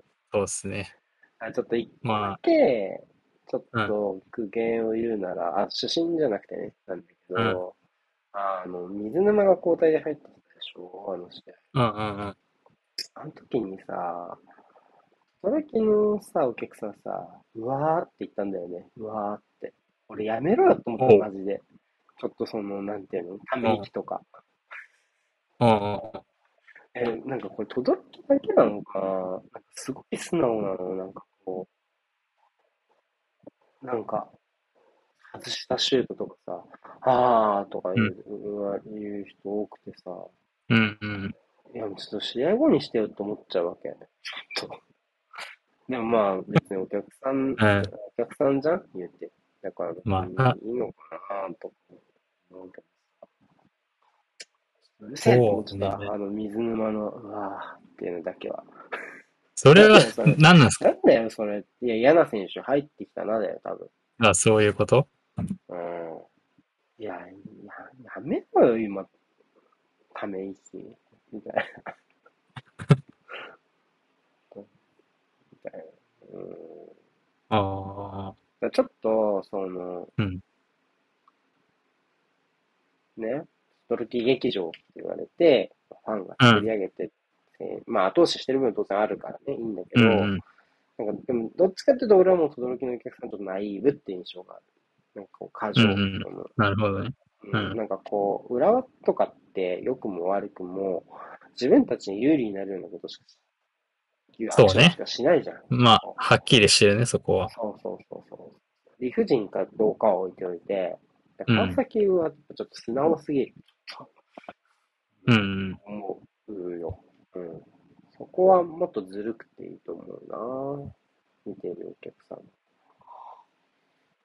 [SPEAKER 2] そうですね。
[SPEAKER 1] あ、ちょっと一個だ
[SPEAKER 2] ま
[SPEAKER 1] け、ちょっ
[SPEAKER 2] あ、うん、
[SPEAKER 1] と苦言を言うなら、あ、出身じゃなくてね、なんだけ
[SPEAKER 2] うん、
[SPEAKER 1] ど、あの、水沼が交代で入ってきたでしょ、あの試合。
[SPEAKER 2] うん、うん、うん。
[SPEAKER 1] あの時にさ、働きのさ、お客さんさ、うわーって言ったんだよね。うわーって。俺やめろよと思ったの、
[SPEAKER 2] おう、
[SPEAKER 1] マジで。ちょっとその、なんていうの、た
[SPEAKER 2] うん、
[SPEAKER 1] め息とか。
[SPEAKER 2] うん、うん。
[SPEAKER 1] え、なんかこれ、轟だけなのかな、なんかすごい素直なの、なんかこう、なんか、外したシュートとかさ、あーとか言
[SPEAKER 2] うん
[SPEAKER 1] う、うわ言う人多くてさ、
[SPEAKER 2] うん、うん。
[SPEAKER 1] いや、ちょっと試合後にしてよと思っちゃうわけ。ちょっと。でもまあ、別にお客さん、
[SPEAKER 2] うん。
[SPEAKER 1] お客さんじゃん言うて。だから別
[SPEAKER 2] まあ、
[SPEAKER 1] にいいのかなと思うけどさ。うるせえと思っちゃった。
[SPEAKER 2] そうね。
[SPEAKER 1] あの水沼の、うわーっていうのだけは。
[SPEAKER 2] それは、
[SPEAKER 1] なんだよ、それ。
[SPEAKER 2] 何なんですか？
[SPEAKER 1] なんだよ、それ。いや、嫌な選手入ってきたな、だよ、多分。
[SPEAKER 2] あ、そういうこと？
[SPEAKER 1] うん。いや、や、やめろよ、今、ため息。みたいな。みたいな。うん。
[SPEAKER 2] ああ、
[SPEAKER 1] だちょっと、その、
[SPEAKER 2] うん、
[SPEAKER 1] ね、ストルキ劇場って言われて、ファンが作り
[SPEAKER 2] うん、
[SPEAKER 1] 上げて、えーまあ後押ししてる分当然あるからね、いいんだけ
[SPEAKER 2] うん、
[SPEAKER 1] ど、
[SPEAKER 2] うん。
[SPEAKER 1] なんかでもどっちかっていうと俺はもう轟のお客さんとナイーブって印象がある。なんかこう過
[SPEAKER 2] うん、う
[SPEAKER 1] 剰。
[SPEAKER 2] ん。
[SPEAKER 1] その
[SPEAKER 2] なるほどね。う
[SPEAKER 1] うん、
[SPEAKER 2] ん。
[SPEAKER 1] なんかこう、浦和とかって良くも悪くも自分たちに有利になるようなことしか、いうアク
[SPEAKER 2] そうね。
[SPEAKER 1] ションしかしないじゃん。
[SPEAKER 2] まあ、はっきりしてるね、そこは。
[SPEAKER 1] そうそうそうそう。理不尽かどうかは置いておいて、川
[SPEAKER 2] うん、
[SPEAKER 1] 崎はちょっと素直すぎる。
[SPEAKER 2] うん、
[SPEAKER 1] 思うよ。うん。そこはもっとずるくていいと思うな。見てるお客さん。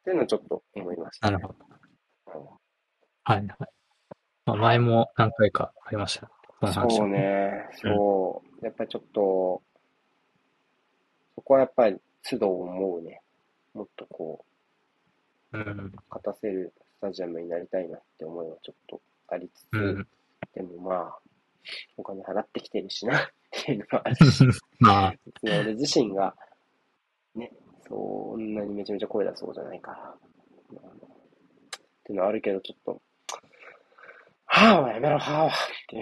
[SPEAKER 1] ていうのはちょっと思いましたね。
[SPEAKER 2] なるほど。はいはい。まあ、前も何回かありましたね。その話
[SPEAKER 1] そう
[SPEAKER 2] もね。
[SPEAKER 1] ね、
[SPEAKER 2] うん。
[SPEAKER 1] そう。やっぱりちょっと、そこはやっぱり都度思うね。もっとこ
[SPEAKER 2] うん。
[SPEAKER 1] う、勝たせるスタジアムになりたいなって思いはちょっとありつつ、
[SPEAKER 2] うん。
[SPEAKER 1] でもまあ、お金払ってきてるしなっていうのもあるし、
[SPEAKER 2] まあ、
[SPEAKER 1] 別に俺自身がね、そんなにめちゃめちゃ声出そうじゃないから。っていうのはあるけど、ちょっと、はぁはやめろ、はぁはっていう。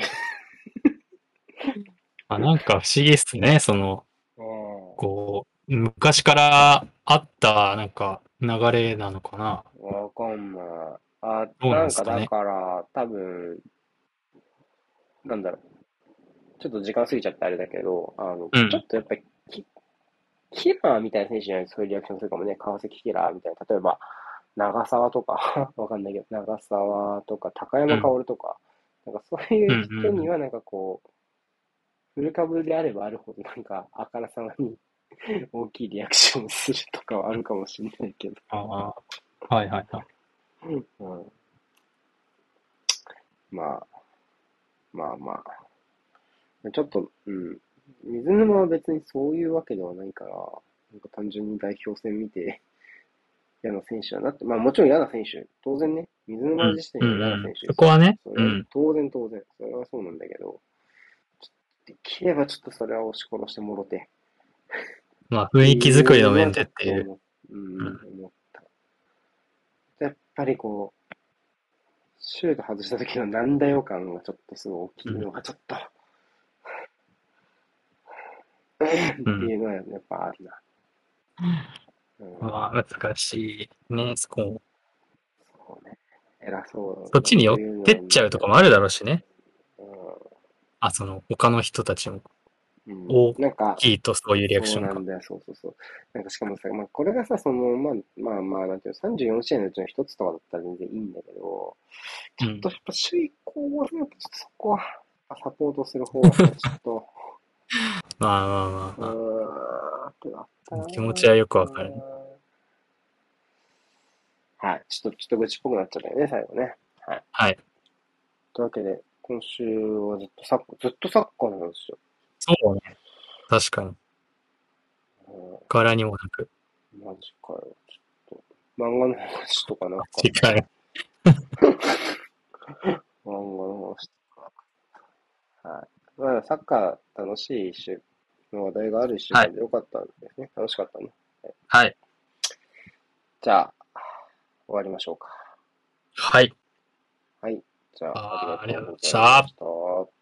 [SPEAKER 2] まあ、なんか不思議っすね。その、
[SPEAKER 1] う
[SPEAKER 2] こう、昔からあった、なんか、流れなのかな。
[SPEAKER 1] ん。わかんない。あ、
[SPEAKER 2] どうな
[SPEAKER 1] なんかだ
[SPEAKER 2] んですかね。
[SPEAKER 1] から、多分、なんだろう。ちょっと時間過ぎちゃってあれだけど、あの、
[SPEAKER 2] うん。
[SPEAKER 1] ちょっとやっぱりキ、キラーみたいな選手じゃないとそういうリアクションするかもね。川崎キラーみたいな。例えば、長沢とかわかんないけど、長沢とか、高山
[SPEAKER 2] うん。
[SPEAKER 1] 薫とか、なんかそう
[SPEAKER 2] うん。
[SPEAKER 1] いう
[SPEAKER 2] うん。
[SPEAKER 1] 人にはなんかこう、フル株であればあるほどなんか、あからさまに大きいリアクションをするとかはあるかもしれないけど。
[SPEAKER 2] ああ、はいはいはい。
[SPEAKER 1] うん、まあ、まあまあ。ちょっと、うん。水沼は別にそういうわけではないから、なんか単純に代表戦見て嫌な選手だなって。まあもちろん嫌な選手。当然ね。水
[SPEAKER 2] うん。
[SPEAKER 1] 沼自身
[SPEAKER 2] うん。
[SPEAKER 1] は嫌な
[SPEAKER 2] うん。
[SPEAKER 1] 選手ですよ。
[SPEAKER 2] そこはね。
[SPEAKER 1] それは
[SPEAKER 2] うん。
[SPEAKER 1] 当然当然。それはそうなんだけど、できればちょっとそれは押し殺してもろて。
[SPEAKER 2] まあ、
[SPEAKER 1] って
[SPEAKER 2] 雰囲気作り
[SPEAKER 1] いうのはちょっ
[SPEAKER 2] の面でっていう。
[SPEAKER 1] と思う、う
[SPEAKER 2] うん。
[SPEAKER 1] ん、思った。やっぱりこう、シュート外した時のなんだよ感がちょっとすごい大きいのがちょっとっ
[SPEAKER 2] うん。
[SPEAKER 1] ていうのはやっぱあるな。うん、
[SPEAKER 2] まあ、難しいね。そこ、
[SPEAKER 1] そうね。偉そうなこ
[SPEAKER 2] そっちに寄っ
[SPEAKER 1] と言うの
[SPEAKER 2] てっちゃう
[SPEAKER 1] はや
[SPEAKER 2] とかもあるだろうしね。
[SPEAKER 1] め、
[SPEAKER 2] あ、その、他の人たちも、
[SPEAKER 1] うん、うん、
[SPEAKER 2] 大
[SPEAKER 1] なんか、
[SPEAKER 2] きいとそういうリアクションが。
[SPEAKER 1] そうなんだよ、そうそうそう。なんかしかもさ、まあこれがさ、その、まあまあまあ、なんていうの、さんじゅうよん試合のうちの一つとかだったら全然いいんだけど、ちょっ
[SPEAKER 2] うん。
[SPEAKER 1] とやっぱ首位攻はね、やっぱちょっとそこは、サポートする方はさ、ちょっと、
[SPEAKER 2] まあまあまあ
[SPEAKER 1] う
[SPEAKER 2] まあ。
[SPEAKER 1] ーん、ってなったな
[SPEAKER 2] 気持ちはよくわかるね。
[SPEAKER 1] ぁ。はい。ちょっと、ちょっと愚痴っぽくなっちゃったよね、最後ね。はい。
[SPEAKER 2] はい。
[SPEAKER 1] というわけで、今週はずっとサッカー、ずっとサッカーなんですよ。
[SPEAKER 2] そうね。確かに。
[SPEAKER 1] う
[SPEAKER 2] 柄にもなく。
[SPEAKER 1] ん、マジかよ。ちょっと、漫画の話とかなかっ
[SPEAKER 2] 時間。
[SPEAKER 1] た。漫画の話とか。はい。まあ、サッカー楽しい一週の話題がある一週
[SPEAKER 2] はい。
[SPEAKER 1] 間でよかったんですね。楽しかったね。はい、
[SPEAKER 2] はい。
[SPEAKER 1] じゃあ、終わりましょうか。
[SPEAKER 2] はい。
[SPEAKER 1] はい。じゃあ、ありが
[SPEAKER 2] あーありがとうございま
[SPEAKER 1] とうございま
[SPEAKER 2] した。
[SPEAKER 1] した。